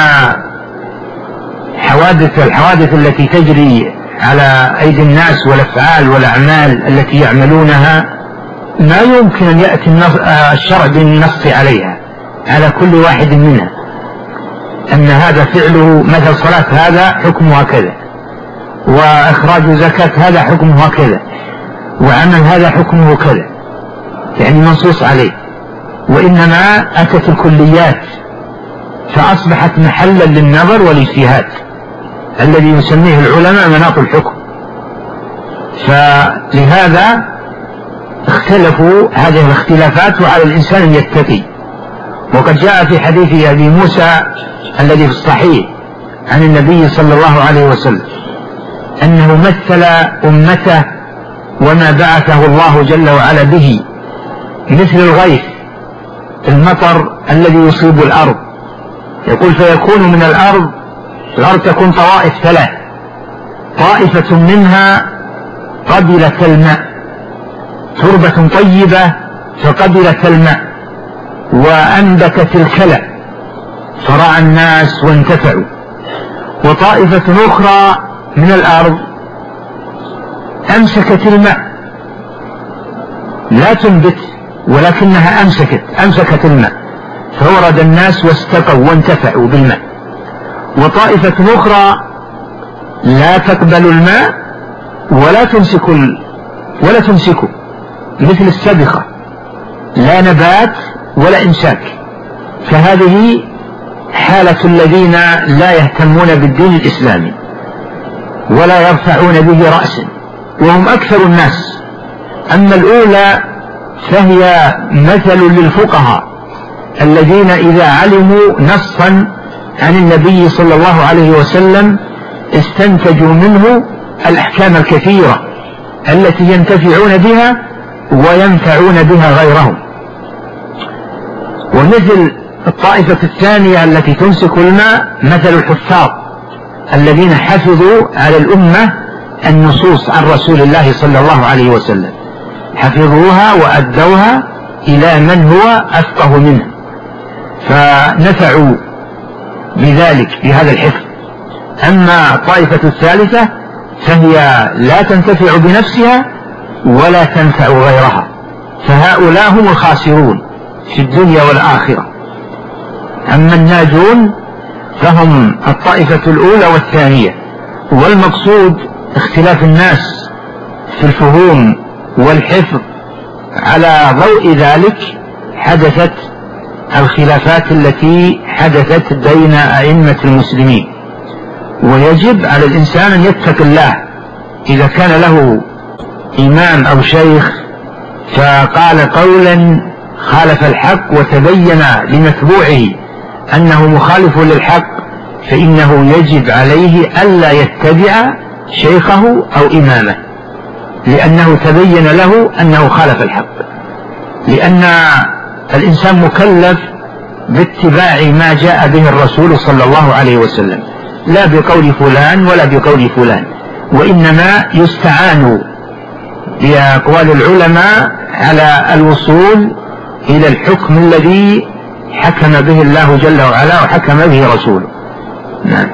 حوادث الحوادث التي تجري على أيدي الناس والأفعال والأعمال التي يعملونها ما يمكن أن يأتي الشرع بالنص عليها على كل واحد منها، أن هذا فعله مثل صلاة هذا حكمها كذا، وإخراج زكاة هذا حكمها كذا، وعمل هذا حكمه كذا، يعني منصوص عليه، وإنما أتت الكليات فأصبحت محلا للنظر والاجتهاد الذي يسميه العلماء مناط الحكم. فلهذا اختلفوا هذه الاختلافات، وعلى الإنسان أن يتقي. وقد جاء في حديث أبي موسى الذي في الصحيح عن النبي صلى الله عليه وسلم أنه مثل أمته وما بعثه الله جل وعلا به مثل الغيث المطر الذي يصيب الأرض، يقول فيكون من الأرض الأرض تكون طوائف ثلاث، طائفة منها قبلت الماء، تربة طيبة فقبلت الماء، وأنبتت الكلى فرعى الناس وانتفعوا. وطائفة أخرى من الأرض أمسكت الماء، لا تنبت ولكنها أمسكت أمسكت الماء فورد الناس واستقوا وانتفعوا بالماء. وطائفة أخرى لا تقبل الماء ولا تمسك ولا تمسك مثل السبخة، لا نبات ولا إمساك. فهذه حالة الذين لا يهتمون بالدين الإسلامي ولا يرفعون به رأسا، وهم أكثر الناس. أما الأولى فهي مثل للفقهاء الذين إذا علموا نصا عن النبي صلى الله عليه وسلم استنتجوا منه الأحكام الكثيرة التي ينتفعون بها وينفعون بها غيرهم. ومثل الطائفة الثانية التي تمسك الماء مثل الحفاظ الذين حفظوا على الأمة النصوص عن رسول الله صلى الله عليه وسلم، حفظوها وأدوها إلى من هو أفقه منه فنفعوا بذلك بهذا الحفظ. أما الطائفة الثالثة فهي لا تنتفع بنفسها ولا تنفع غيرها، فهؤلاء هم الخاسرون في الدنيا والآخرة. أما الناجون فهم الطائفة الأولى والثانية. والمقصود اختلاف الناس في الفهوم والحفظ، على ضوء ذلك حدثت الخلافات التي حدثت بين أئمة المسلمين. ويجب على الإنسان أن يتقي الله إذا كان له إمام أو شيخ فقال قولا خالف الحق وتبين لمتبوعه أنه مخالف للحق، فإنه يجب عليه ألا يتبع شيخه أو إمامه لأنه تبين له أنه خالف الحق، لأن الإنسان مكلف باتباع ما جاء به الرسول صلى الله عليه وسلم، لا بقول فلان ولا بقول فلان، وإنما يستعان بأقوال العلماء على الوصول إلى الحكم الذي حكم به الله جل وعلا وحكم به رسوله. نعم.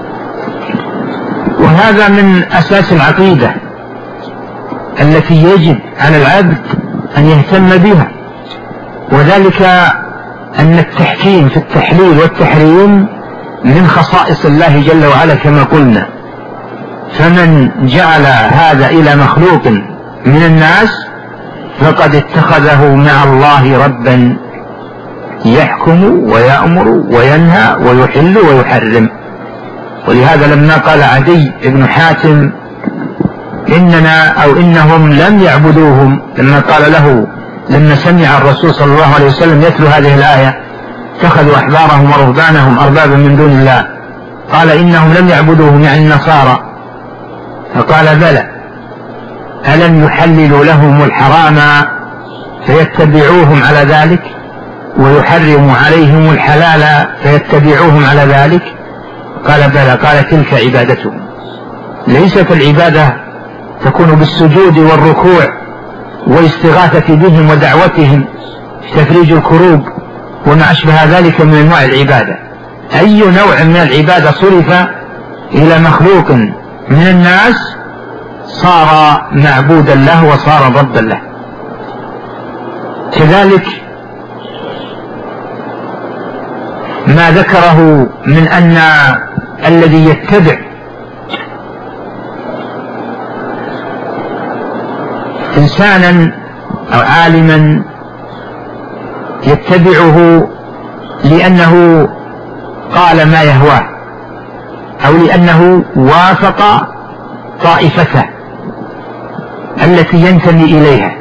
وهذا من أساس العقيدة التي يجب على العبد أن يهتم بها، وذلك أن التحكيم في التحليل والتحريم من خصائص الله جل وعلا كما قلنا. فمن جعل هذا إلى مخلوق من الناس فقد اتخذه مع الله ربا يحكم ويأمر وينهى ويحل ويحرم. ولهذا لما قال عدي بن حاتم إننا أو إنهم لم يعبدوهم، لما قال له لما سمع الرسول صلى الله عليه وسلم يتلو هذه الآية اتخذوا أحبارهم ورهبانهم أربابا من دون الله، قال إنهم لم يعبدوهم يعني النصارى، فقال بلى ألم يحللوا لهم الحرام فيتبعوهم على ذلك ويحرموا عليهم الحلال فيتبعوهم على ذلك؟ قال بلى. قال تلك عبادتهم. ليست العبادة تكون بالسجود والركوع والاستغاثة بهم ودعوتهم في تفريج الكروب وما أشبه ذلك من أنواع العبادة. أي نوع من العبادة صرف إلى مخلوق من الناس صار معبودا له وصار ضدا له. كذلك ما ذكره من أن الذي يتبع إنسانا أو عالما يتبعه لأنه قال ما يهواه أو لأنه وافق طائفته التي ينتمي إليها،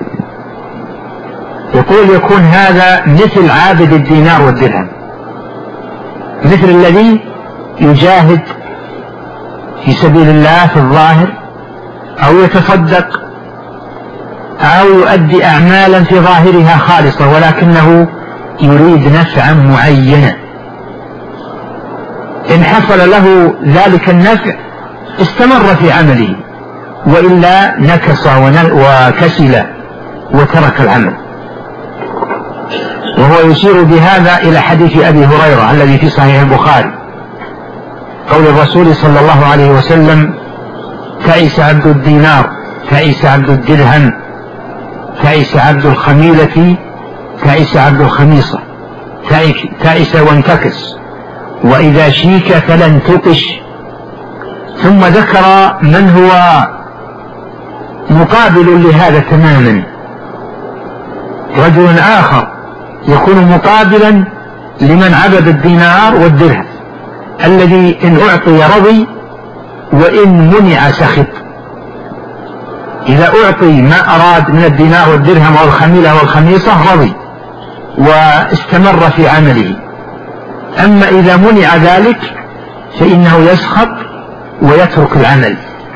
يقول يكون هذا مثل عابد الدينار والدرهم، مثل الذي يجاهد في سبيل الله في الظاهر أو يتصدق أو يؤدي أعمالا في ظاهرها خالصة ولكنه يريد نفعا معينا. إن حصل له ذلك النفع استمر في عمله، وإلا نكص وكسل وترك العمل. وهو يشير بهذا إلى حديث أبي هريرة الذي في صحيح البخاري، قول الرسول صلى الله عليه وسلم: تعس عبد الدينار، تعس عبد الدرهم، تعس عبد الخميلة، تعس عبد الخميصة، تعس وانتكس، وإذا شيك فلن تقش. ثم ذكر من هو مقابل لهذا تماما، رجل آخر يكون مقابلا لمن عبد الدينار والدرهم، الذي إن أعطي رضي وإن منع سخط. إذا أعطي ما أراد من الدينار والدرهم والخميلة والخميصة رضي واستمر في عمله، أما إذا منع ذلك فإنه يسخط ويترك العمل.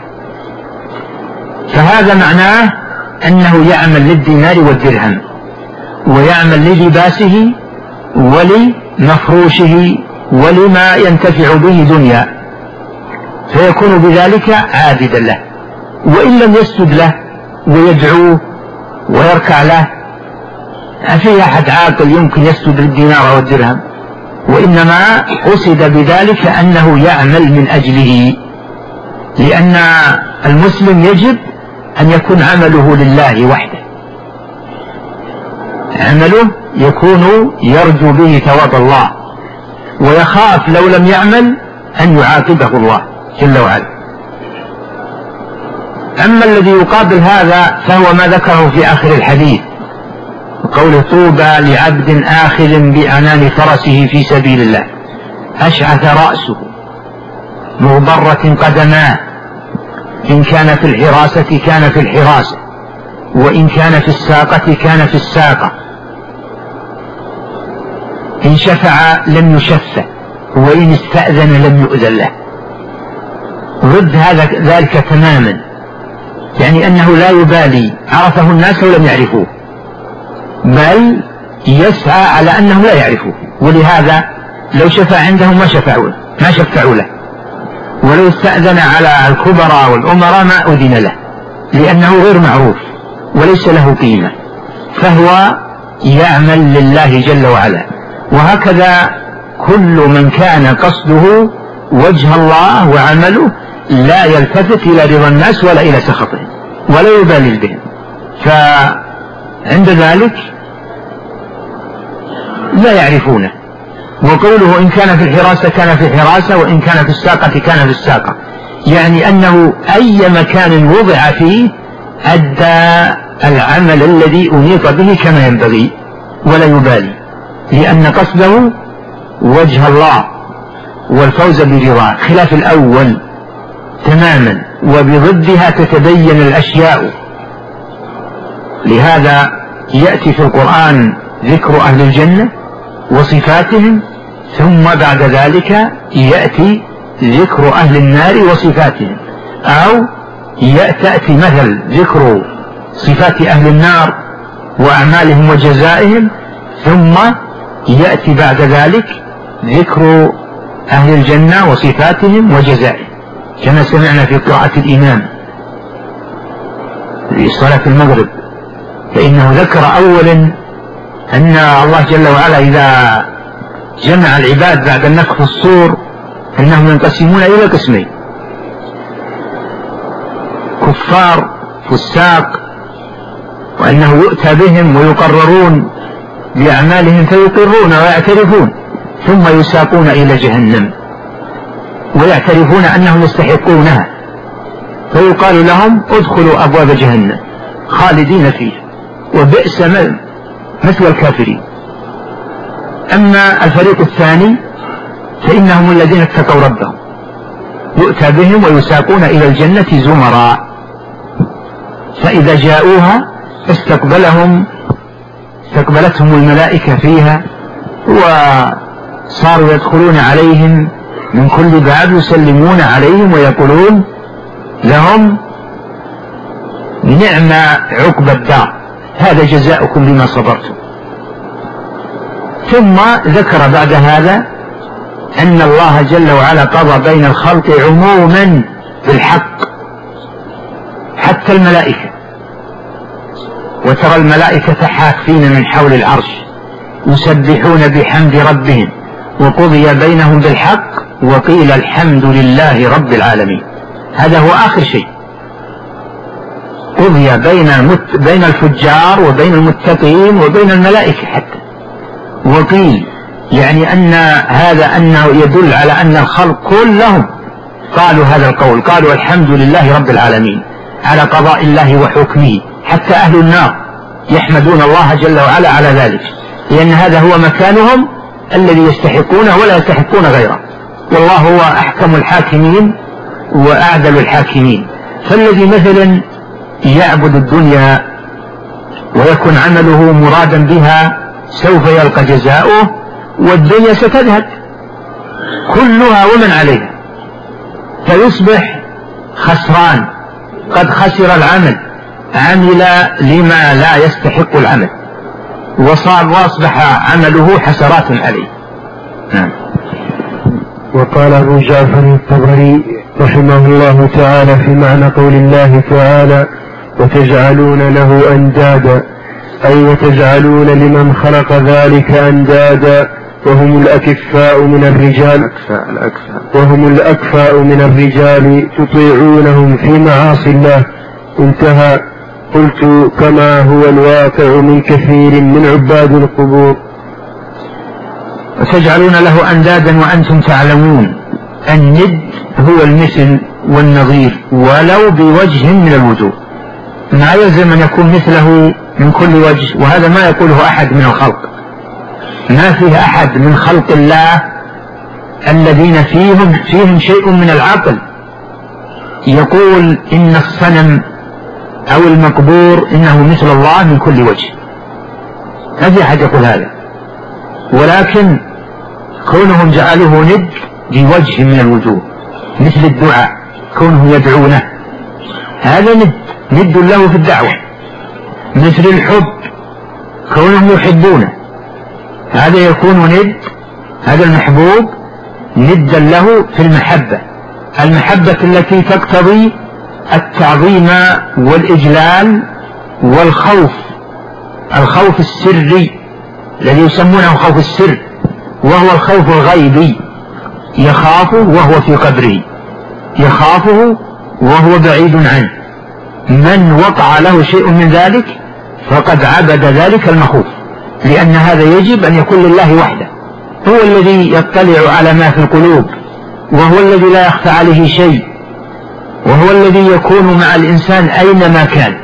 فهذا معناه أنه يعمل للدينار والدرهم، ويعمل للباسه ولمفروشه ولما ينتفع به دنيا، فيكون بذلك عابدا له. وإن لم يسجد له ويدعوه ويركع له، أفي أحد عاقل يمكن يسجد للدينار والدرهم؟ وإنما قصد بذلك أنه يعمل من أجله، لأن المسلم يجب أن يكون عمله لله وحده، عمله يكون يرجو به ثواب الله، ويخاف لو لم يعمل أن يعاقبه الله جل وعلا. أما الذي يقابل هذا فهو ما ذكره في آخر الحديث، قوله: طوبى لعبد آخذ بأنان فرسه في سبيل الله، أشعث رأسه مغبرة قدماه، إن كان في الحراسة كان في الحراسة، وإن كان في الساقة كان في الساقة، إن شفع لم يشفع، وإن استأذن لم يؤذن له. ضد هذا ذلك تماما، يعني أنه لا يبالي عرفه الناس ولم يعرفوه، بل يسعى على أنهم لا يعرفوه. ولهذا لو شفع عندهم ما شفعوا ما شفعوا له، ولو استأذن على الكبراء والأمراء ما أذن له، لأنه غير معروف وليس له قيمة، فهو يعمل لله جل وعلا. وهكذا كل من كان قصده وجه الله وعمله لا يلتفت إلى رضا الناس ولا إلى سخطهم ولا يبالي بهم، فعند ذلك لا يعرفونه. وقوله إن كان في الحراسة كان في الحراسة، وإن كان في الساقة كان في الساقة، يعني أنه أي مكان وضع فيه أدى العمل الذي أنيط به كما ينبغي ولا يبالي، لأن قصده وجه الله والفوز برضاه، خلاف الأول تماما، وبضدها تتبين الأشياء. لهذا يأتي في القرآن ذكر أهل الجنة وصفاتهم، ثم بعد ذلك يأتي ذكر أهل النار وصفاتهم، أو يأتي مثل ذكر صفات أهل النار وأعمالهم وجزائهم، ثم يأتي بعد ذلك ذكر أهل الجنة وصفاتهم وجزائهم، كما سمعنا في قراءة الإمام في صلاة المغرب، فإنه ذكر أولا أن الله جل وعلا إذا جمع العباد بعد النفخ في الصور أنهم ينقسمون إلى قسمين: كفار فساق، وأنه يؤتى بهم ويقررون بأعمالهم فيقرون ويعترفون، ثم يساقون إلى جهنم ويعترفون أنهم يستحقونها، فيقال لهم ادخلوا أبواب جهنم خالدين فيها وبئس مثوى الكافرين. أما الفريق الثاني فإنهم الذين اتقوا ربهم، يؤتى بهم ويساقون إلى الجنة زمرا، فإذا جاءوها استقبلهم استقبلتهم الملائكة فيها، وصاروا يدخلون عليهم من كل باب يسلمون عليهم ويقولون لهم نعم عقب الدار، هذا جزاؤكم بما صبرتم. ثم ذكر بعد هذا أن الله جل وعلا قضى بين الخلق عموما بالحق حتى الملائكة، وترى الملائكة حافين من حول العرش يسبحون بحمد ربهم وقضي بينهم بالحق وقيل الحمد لله رب العالمين. هذا هو آخر شيء، قضي بين المت... بين الفجار وبين المتقين وبين الملائكة حتى. وقيل يعني أن هذا أنه يدل على أن الخلق كلهم قالوا هذا القول، قالوا الحمد لله رب العالمين على قضاء الله وحكمه، حتى أهل النار يحمدون الله جل وعلا على ذلك، لأن هذا هو مكانهم الذي يستحقونه ولا يستحقون غيره، والله هو أحكم الحاكمين وأعدل الحاكمين. فالذي مثلا يعبد الدنيا ويكون عمله مرادا بها سوف يلقى جزاؤه، والدنيا ستذهب كلها ومن عليها، فيصبح خسران، قد خسر العمل، عمل لما لا يستحق العمل، وصار واصبح عمله حسرات عليه. نعم.
وقال أبو جعفر الطبري رحمه الله تعالى في معنى قول الله تعالى وتجعلون له أندادا، أي وتجعلون لمن خلق ذلك أندادا وهم الأكفاء من الرجال وهم الأكفاء من الرجال تطيعونهم في معاصي الله. انتهى. قلت كما هو الواقع من كثير من عباد القبور.
وتجعلون له أندادا وأنتم تعلمون. الند هو المثل والنظير ولو بوجه من الوجوه، ما يلزم أن يكون مثله من كل وجه، وهذا ما يقوله أحد من الخلق. ما فيه أحد من خلق الله الذين فيهم فيهم شيء من العقل يقول إن الصنم أو المقبور إنه مثل الله من كل وجه، ما في أحد يقول هذا. ولكن كونهم جعلوه ند بوجه من الوجوه، مثل الدعاء كونهم يدعونه، هذا ند ند له في الدعوة. مثل الحب كونهم يحبونه، هذا يكون ند، هذا المحبوب ندا له في المحبة، المحبة التي تقتضي التعظيم والإجلال والخوف، الخوف السري الذي يسمونه خوف السر، وهو الخوف الغيبي، يخافه وهو في قبره، يخافه وهو بعيد عنه. من وقع له شيء من ذلك فقد عبد ذلك المخوف، لأن هذا يجب أن يكون لله وحده، هو الذي يطلع على ما في القلوب، وهو الذي لا يخفى عليه شيء، وهو الذي يكون مع الإنسان أينما كان،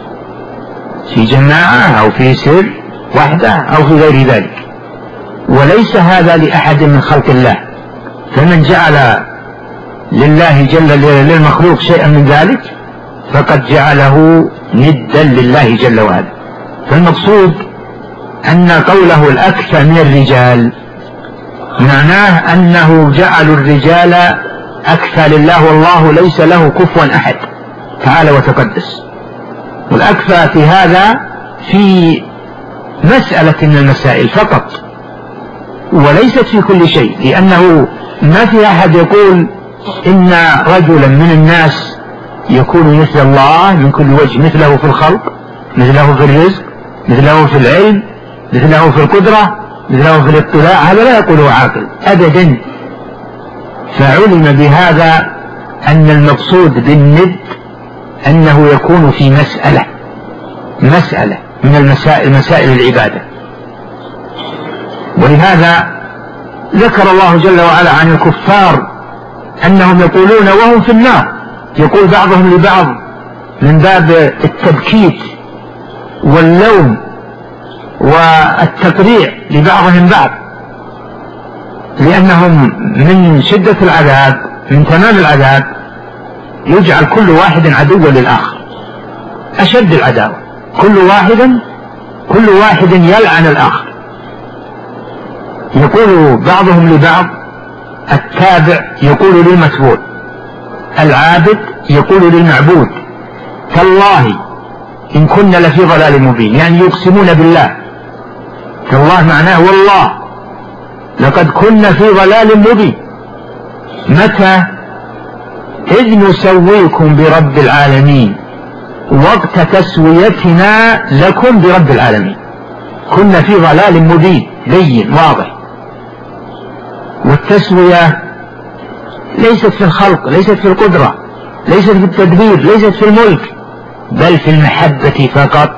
في جماعة أو في سر وحده أو في غير ذلك، وليس هذا لأحد من خلق الله. فمن جعل لله جل للمخلوق شيئا من ذلك فقد جعله ندا لله جل وعلا. فالمقصود أن قوله الأكفى من الرجال معناه أنه جعلوا الرجال أكفى لله، والله ليس له كفوا أحد تعالى وتقدس. والأكفى في هذا في مسألة من المسائل فقط، وليست في كل شيء، لأنه ما في أحد يقول إن رجلا من الناس يكون مثل الله من كل وجه، مثله في الخلق، مثله في الرزق، مثله في العلم، مثله في القدرة، مثله في الاطلاع، هذا لا يقوله عاقل أبدا. فعلم بهذا أن المقصود بالند أنه يكون في مسألة مسألة من المسائل مسائل العبادة. ولهذا ذكر الله جل وعلا عن الكفار أنهم يقولون وهم في النار، يقول بعضهم لبعض من باب التبكيت واللوم والتقريع لبعضهم بعض، لأنهم من شدة العذاب، من تمام العذاب، يجعل كل واحد عدوا للآخر، أشد العداوة، كل واحد كل واحد يلعن الآخر. يقول بعضهم لبعض، التابع يقول للمتبوع، العابد يقول للمعبود تالله إن كنا لفي ضلال مبين، يعني يقسمون بالله، تالله معناه والله لقد كنا في ضلال مبين. متى؟ إذ نسويكم برب العالمين وقت تسويتنا لكم برب العالمين. كنا في ضلال مبين بين واضح. والتسوية ليست في الخلق، ليست في القدرة، ليست في التدبير، ليست في الملك، بل في المحبة فقط.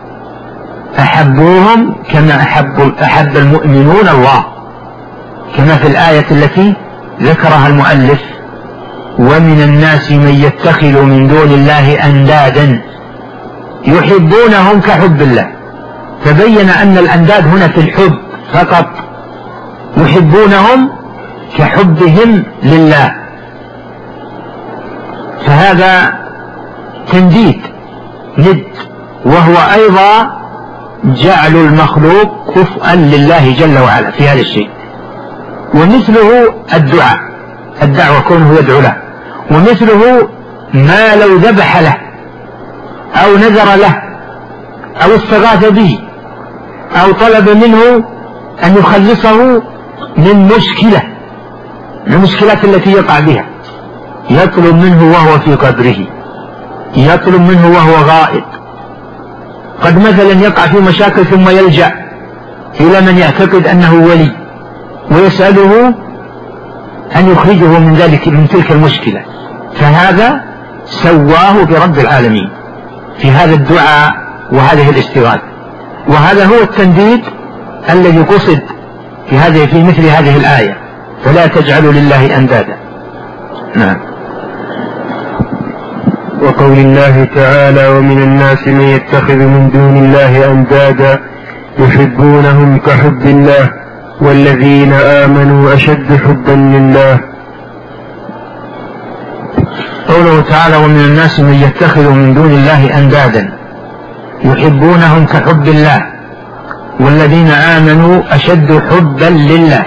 أحبوهم كما أحب, أحب المؤمنون الله، كما في الآية التي ذكرها المؤلف: ومن الناس من يتخذ من دون الله أندادا يحبونهم كحب الله. فبين أن الأنداد هنا في الحب فقط، يحبونهم كحبهم لله، فهذا تنديد ند، وهو أيضا جعل المخلوق كفءا لله جل وعلا في هذا الشيء. ومثله الدعاء، الدعوة كونه يدعو له، ومثله ما لو ذبح له أو نذر له أو استغاث به أو طلب منه أن يخلصه من مشكلة من المشكلات التي يقع بها، يطلب منه وهو في قبره، يطلب منه وهو غائب، قد مثلا يقع في مشاكل ثم يلجأ إلى من يعتقد أنه ولي ويسأله أن يخرجه من ذلك من تلك المشكلة، فهذا سواه برب العالمين في هذا الدعاء وهذه الاستغاثة. وهذا هو التنديد الذي قصد في هذه في مثل هذه الآية: فلا تجعلوا لله أندادا. نعم.
وقول الله تعالى: ومن الناس من يتخذ من دون الله أندادا يحبونهم كحب الله والذين آمنوا أشد حبا لله.
قوله تعالى: ومن الناس من يتخذ من دون الله أندادا يحبونهم كحب الله والذين آمنوا أشد حبا لله.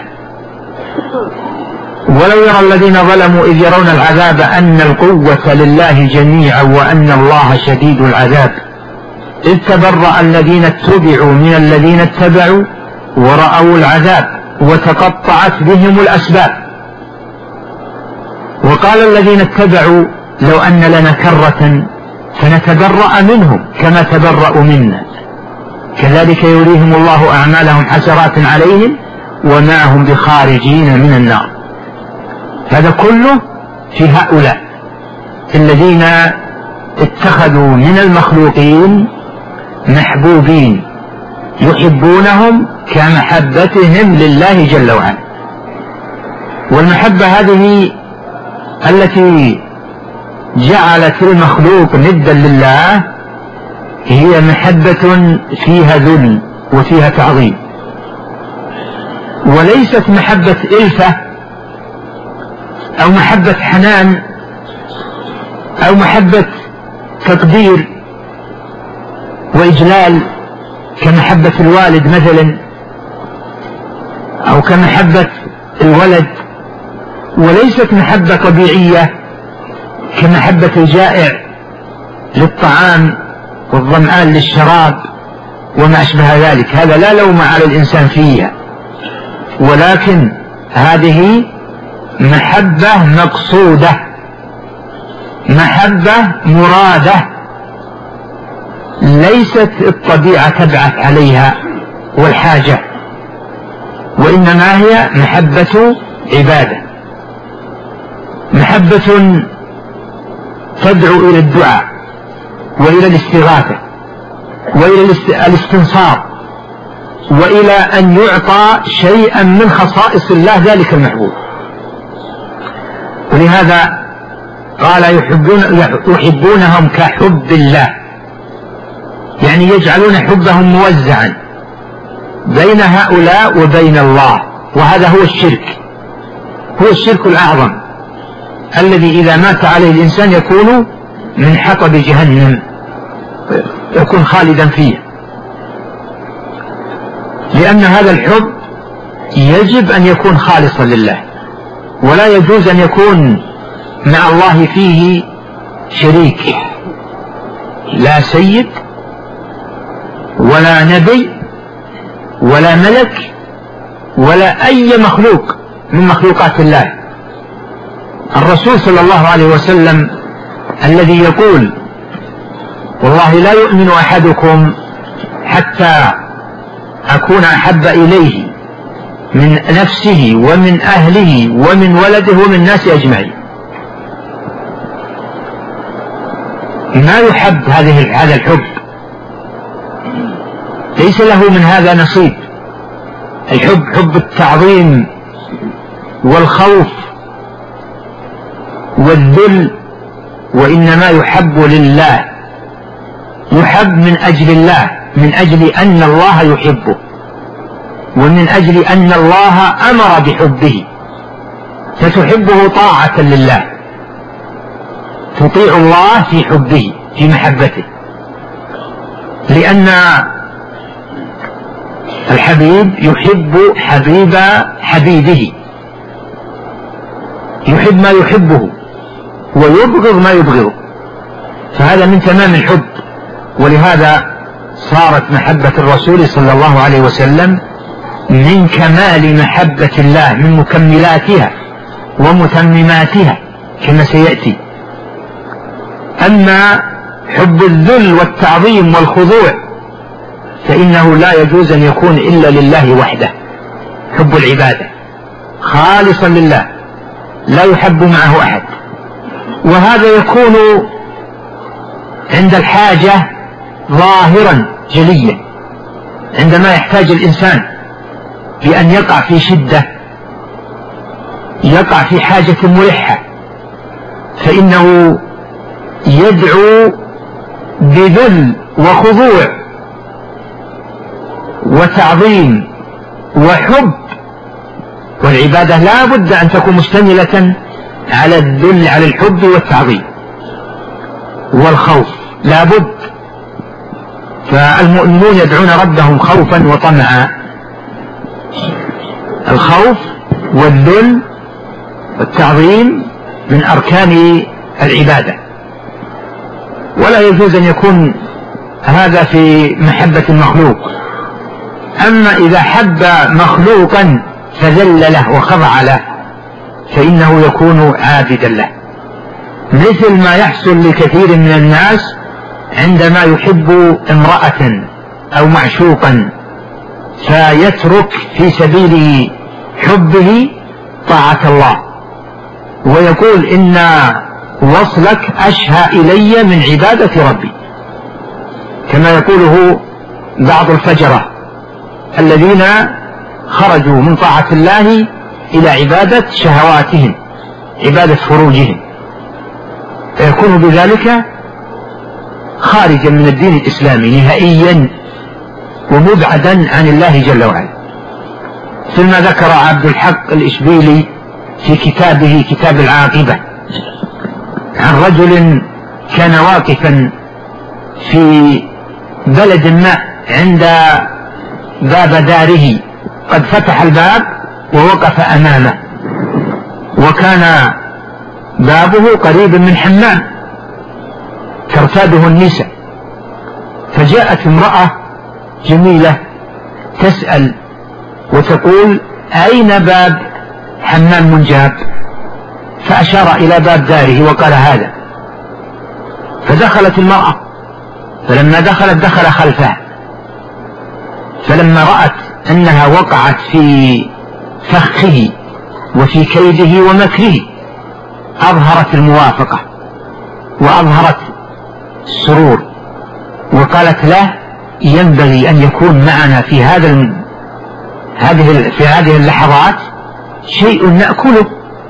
ولو يرى الذين ظلموا إذ يرون العذاب أن القوة لله جميعا وأن الله شديد العذاب، إذ تبرأ الذين اتبعوا من الذين اتبعوا ورأوا العذاب وتقطعت بهم الأسباب. وقال الذين اتبعوا: لو أن لنا كرة فنتبرأ منهم كما تبرأوا منا، كذلك يريهم الله أعمالهم حسرات عليهم وما هم بخارجين من النار. هذا كله في هؤلاء الذين اتخذوا من المخلوقين محبوبين يحبونهم كمحبتهم لله جل وعلا. والمحبة هذه التي جعلت المخلوق ندا لله هي محبة فيها ذل وفيها تعظيم، وليست محبة إلفة أو محبة حنان أو محبة تقدير وإجلال كمحبة الوالد مثلا أو كمحبة الولد، وليست محبة طبيعية كمحبة الجائع للطعام والظمآن للشراب وما أشبه ذلك. هذا لا لوم على الإنسان فيها، ولكن هذه محبة مقصودة، محبة مرادة، ليست الطبيعة تبعث عليها والحاجة، وإنما هي محبة عبادة، محبة تدعو إلى الدعاء وإلى الاستغاثة وإلى الاستنصار وإلى أن يعطى شيئا من خصائص الله ذلك المحبوب. ولهذا قال يحبون يحبونهم كحب الله، يعني يجعلون حبهم موزعا بين هؤلاء وبين الله، وهذا هو الشرك، هو الشرك الأعظم الذي إذا مات عليه الإنسان يكون من حطب جهنم، يكون خالدا فيه، لأن هذا الحب يجب أن يكون خالصا لله، ولا يجوز أن يكون مع الله فيه شريك، لا سيد ولا نبي ولا ملك ولا أي مخلوق من مخلوقات الله. الرسول صلى الله عليه وسلم الذي يقول: والله لا يؤمن أحدكم حتى أكون أحب إليه من نفسه ومن أهله ومن ولده ومن الناس أجمعين. ما يحب هذه هذا الحب، ليس له من هذا نصيب. الحب حب التعظيم والخوف والذل، وإنما يحب لله، يحب من أجل الله، من أجل أن الله يحبه، ومن أجل أن الله أمر بحبه، فتحبه طاعة لله، تطيع الله في حبه في محبته، لأن الحبيب يحب حبيب حبيبه، يحب ما يحبه ويبغض ما يبغضه، فهذا من تمام الحب. ولهذا صارت محبة الرسول صلى الله عليه وسلم من كمال محبة الله، من مكملاتها ومتمماتها كما سيأتي. أما حب الذل والتعظيم والخضوع فإنه لا يجوز أن يكون إلا لله وحده، حب العبادة خالصا لله لا يحب معه أحد. وهذا يكون عند الحاجة ظاهرا جليا، عندما يحتاج الإنسان بأن يقع في شدة، يقع في حاجة ملحة، فإنه يدعو بذل وخضوع وتعظيم وحب. والعبادة لا بد أن تكون مشتملة على الذل، على الحب والتعظيم والخوف لا بد. فالمؤمنون يدعون ربهم خوفا وطمعا، الخوف والذل والتعظيم من أركان العبادة، ولا يجوز أن يكون هذا في محبة المخلوق. أما إذا حب مخلوقا فذل له وخضع له فإنه يكون عابدا له، مثل ما يحصل لكثير من الناس عندما يحب امرأة أو معشوقا فيترك في سبيل حبه طاعة الله، ويقول إن وصلك أشهى إلي من عبادة ربي، كما يقوله بعض الفجرة الذين خرجوا من طاعة الله إلى عبادة شهواتهم، عبادة فروجهم، فيكون بذلك خارجا من الدين الإسلامي نهائيا ومبعدا عن الله جل وعلا. ثم ذكر عبد الحق الإشبيلي في كتابه كتاب العاقبة عن رجل كان واقفا في بلد ما عند باب داره، قد فتح الباب ووقف أمامه، وكان بابه قريب من حمام ترتاده النساء، فجاءت امرأة جميلة تسأل وتقول أين باب حمام منجاب؟ فأشار إلى باب داره وقال هذا، فدخلت المرأة، فلما دخلت دخل خلفها، فلما رأت أنها وقعت في فخه وفي كيده ومكره أظهرت الموافقة وأظهرت السرور، وقالت له ينبغي أن يكون معنا في هذا الم... هذه في هذه اللحظات شيء نأكله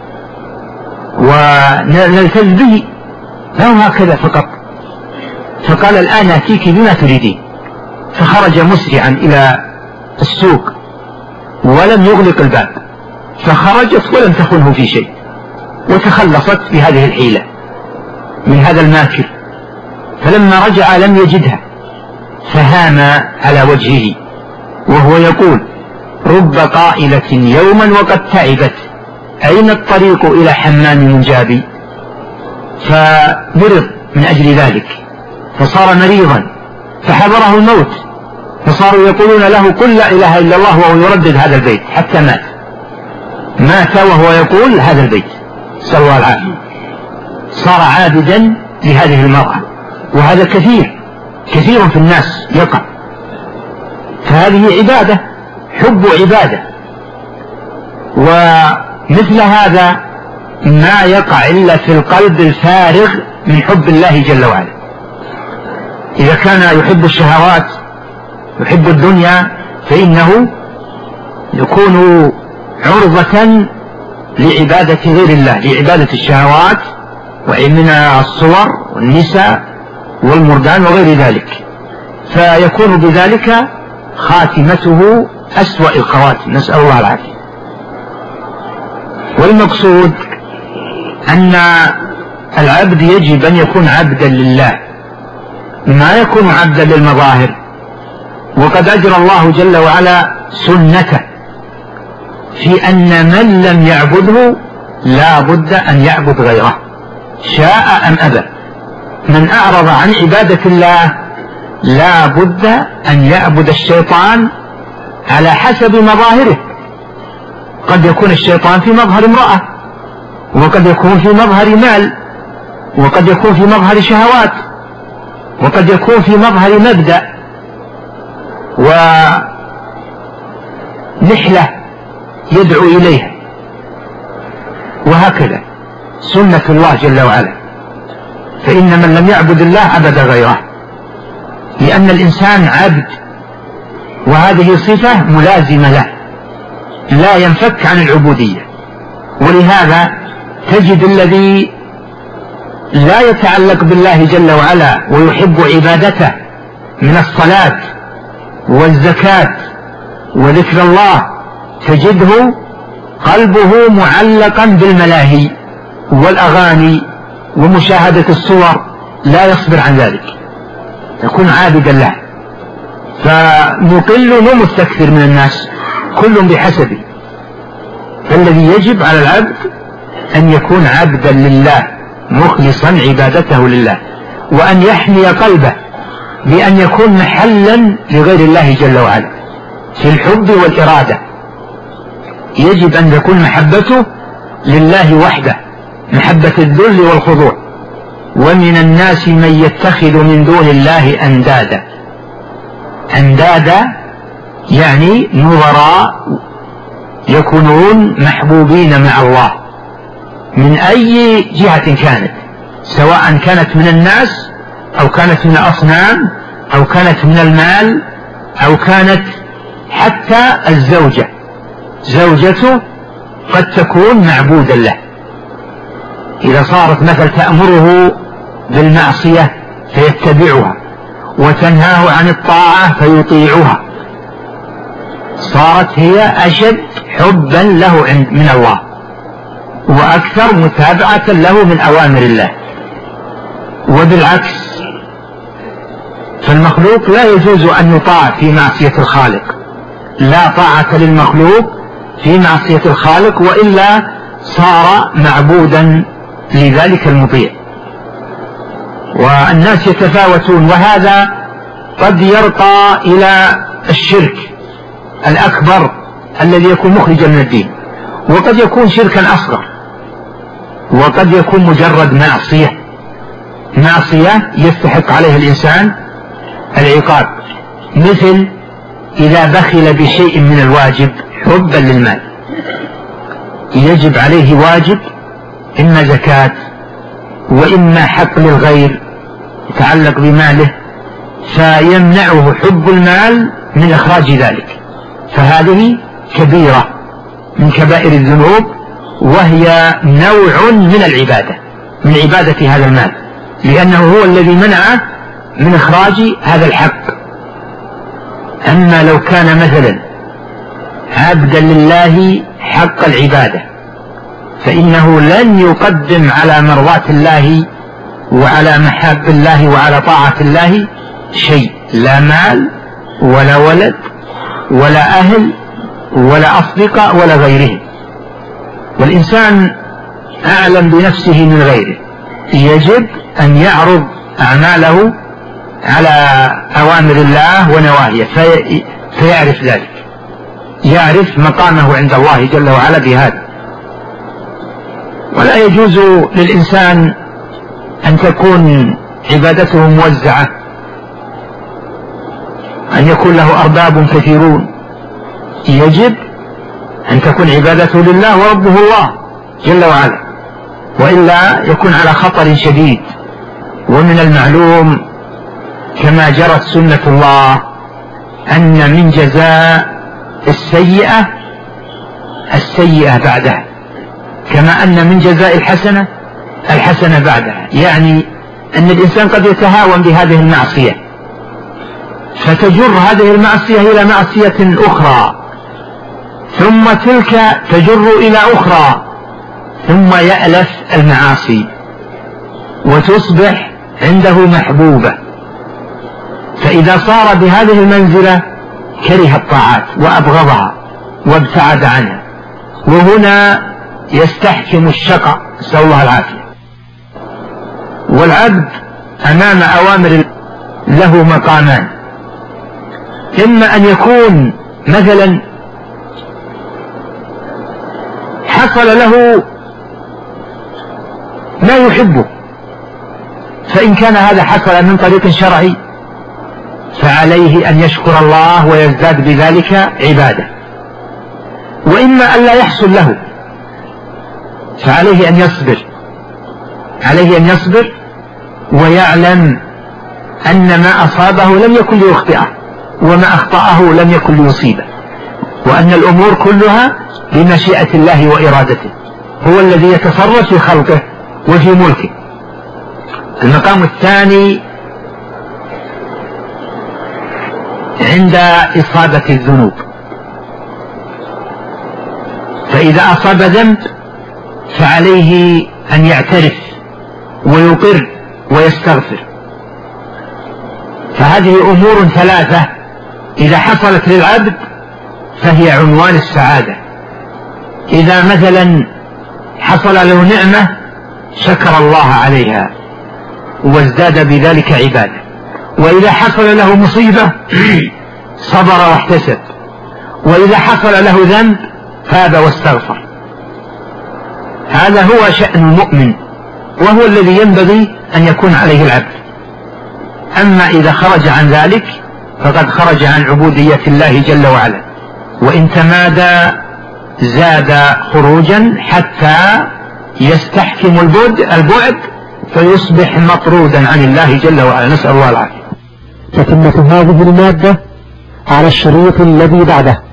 ونلتذ به، لا هكذا فقط. فقال الآن أتيك بما تريدين، فخرج مسرعا إلى السوق ولم يغلق الباب، فخرجت ولم تخنه في شيء، وتخلصت بهذه الحيلة من هذا الماكر. فلما رجع لم يجدها، فهام على وجهه وهو يقول رب قائلة يوما وقد تعبت أين الطريق إلى حمام منجاب؟ فمرض من أجل ذلك، فصار مريضا فحضره الموت، فصاروا يقولون له قل لا إله إلا الله وهو يردد هذا البيت حتى مات، مات وهو يقول هذا البيت، صلى الله العافية. صار عابدا لهذه المرأة، وهذا كثير كثير في الناس يقع. فهذه عبادة، حب عبادة. ومثل هذا ما يقع إلا في القلب الفارغ من حب الله جل وعلا. إذا كان يحب الشهوات يحب الدنيا فإنه يكون عرضة لعبادة غير الله، لعبادة الشهوات ومن الصور والنساء والمردان وغير ذلك، فيكون بذلك خاتمته أسوأ الخواتم، نسأل الله العافية. والمقصود أن العبد يجب أن يكون عبدا لله، ما يكون عبدا للمظاهر. وقد أجرى الله جل وعلا سنته في أن من لم يعبده لا بد أن يعبد غيره شاء أم أبى. من أعرض عن عبادة الله لا بد أن يعبد الشيطان على حسب مظاهره. قد يكون الشيطان في مظهر امرأة، وقد يكون في مظهر مال، وقد يكون في مظهر شهوات، وقد يكون في مظهر مبدأ ونحلة يدعو إليها، وهكذا سنة الله جل وعلا. فإن من لم يعبد الله عبد غيره، لأن الإنسان عبد، وهذه صفة ملازمة له لا ينفك عن العبودية. ولهذا تجد الذي لا يتعلق بالله جل وعلا ويحب عبادته من الصلاة والزكاة وذكر الله، تجده قلبه معلقا بالملاهي والأغاني ومشاهدة الصور، لا يصبر عن ذلك، يكون عابدا له. فمقل ومستكثر من الناس كل بحسبه. فالذي يجب على العبد أن يكون عبدا لله مخلصا عبادته لله، وأن يحمي قلبه بأن يكون محلا لغير الله جل وعلا في الحب والإرادة. يجب أن تكون محبته لله وحده، محبة الذل والخضوع. ومن الناس من يتخذ من دون الله أندادا، أندادا يعني نظراء يكونون محبوبين مع الله من أي جهة كانت، سواء كانت من الناس أو كانت من الأصنام أو كانت من المال أو كانت حتى الزوجة، زوجته قد تكون معبودا له. إذا صارت مثل تأمره بالمعصية فيتبعها، وتنهاه عن الطاعة فيطيعها، صارت هي أشد حبا له من الله وأكثر متابعة له من أوامر الله. وبالعكس فالمخلوق لا يجوز أن يطاع في معصية الخالق، لا طاعة للمخلوق في معصية الخالق، وإلا صار معبودا لذلك المطيع. والناس يتفاوتون، وهذا قد يرقى إلى الشرك الأكبر الذي يكون مخرجا من الدين، وقد يكون شركا أصغر، وقد يكون مجرد معصية، معصية يستحق عليها الإنسان العقاب، مثل إذا بخل بشيء من الواجب حبا للمال، يجب عليه واجب إما زكاة وإما حق للغير يتعلق بماله، فيمنعه حب المال من إخراج ذلك، فهذه كبيرة من كبائر الذنوب، وهي نوع من العبادة، من عبادة هذا المال، لأنه هو الذي منعه من إخراج هذا الحق. أما لو كان مثلا عبدا لله حق العبادة فإنه لن يقدم على مرضاة الله وعلى محاب الله وعلى طاعة الله شيء، لا مال ولا ولد ولا أهل ولا أصدقاء ولا غيرهم. والإنسان أعلم بنفسه من غيره، يجب أن يعرض أعماله على أوامر الله ونواهيه في فيعرف ذلك، يعرف مقامه عند الله جل وعلا بهذا. ولا يجوز للإنسان أن تكون عبادته موزعة أن يكون له أرباب كثيرون، يجب أن تكون عبادته لله وربه الله جل وعلا، وإلا يكون على خطر شديد. ومن المعلوم كما جرت سنة الله أن من جزاء السيئة السيئة بعدها، كما أن من جزاء الحسنة الحسنة بعدها، يعني أن الإنسان قد يتهاون بهذه المعصية فتجر هذه المعصية إلى معصية أخرى، ثم تلك تجر إلى أخرى، ثم يألف المعاصي وتصبح عنده محبوبة. فإذا صار بهذه المنزلة كره الطاعات وأبغضها وابتعد عنها، وهنا يستحكم الشقاء، نسأل الله العافية. والعبد أمام أوامر له مقامان، إما أن يكون مثلا حصل له ما يحبه، فإن كان هذا حصل من طريق شرعي فعليه أن يشكر الله ويزداد بذلك عبادة، وإما أن لا يحصل له فعليه أن يصبر، عليه أن يصبر ويعلم أن ما أصابه لم يكن ليخطئه، وما أخطأه لم يكن ليصيبه، وأن الأمور كلها بمشيئة الله وإرادته، هو الذي يتصرف في خلقه وفي ملكه. المقام الثاني عند إصابة الذنوب، فإذا أصاب ذنب فعليه أن يعترف ويقر ويستغفر. فهذه أمور ثلاثة إذا حصلت للعبد فهي عنوان السعادة. إذا مثلا حصل له نعمة شكر الله عليها وازداد بذلك عبادة، وإذا حصل له مصيبة صبر واحتسب، وإذا حصل له ذنب تاب واستغفر. هذا هو شأن المؤمن، وهو الذي ينبغي أن يكون عليه العبد. أما إذا خرج عن ذلك فقد خرج عن عبودية الله جل وعلا، وإن تمادى زاد خروجا حتى يستحكم البعد البعد فيصبح مطرودا عن الله جل وعلا، نسأل الله العافية.
تتمة هذه المادة على الشريط الذي بعده.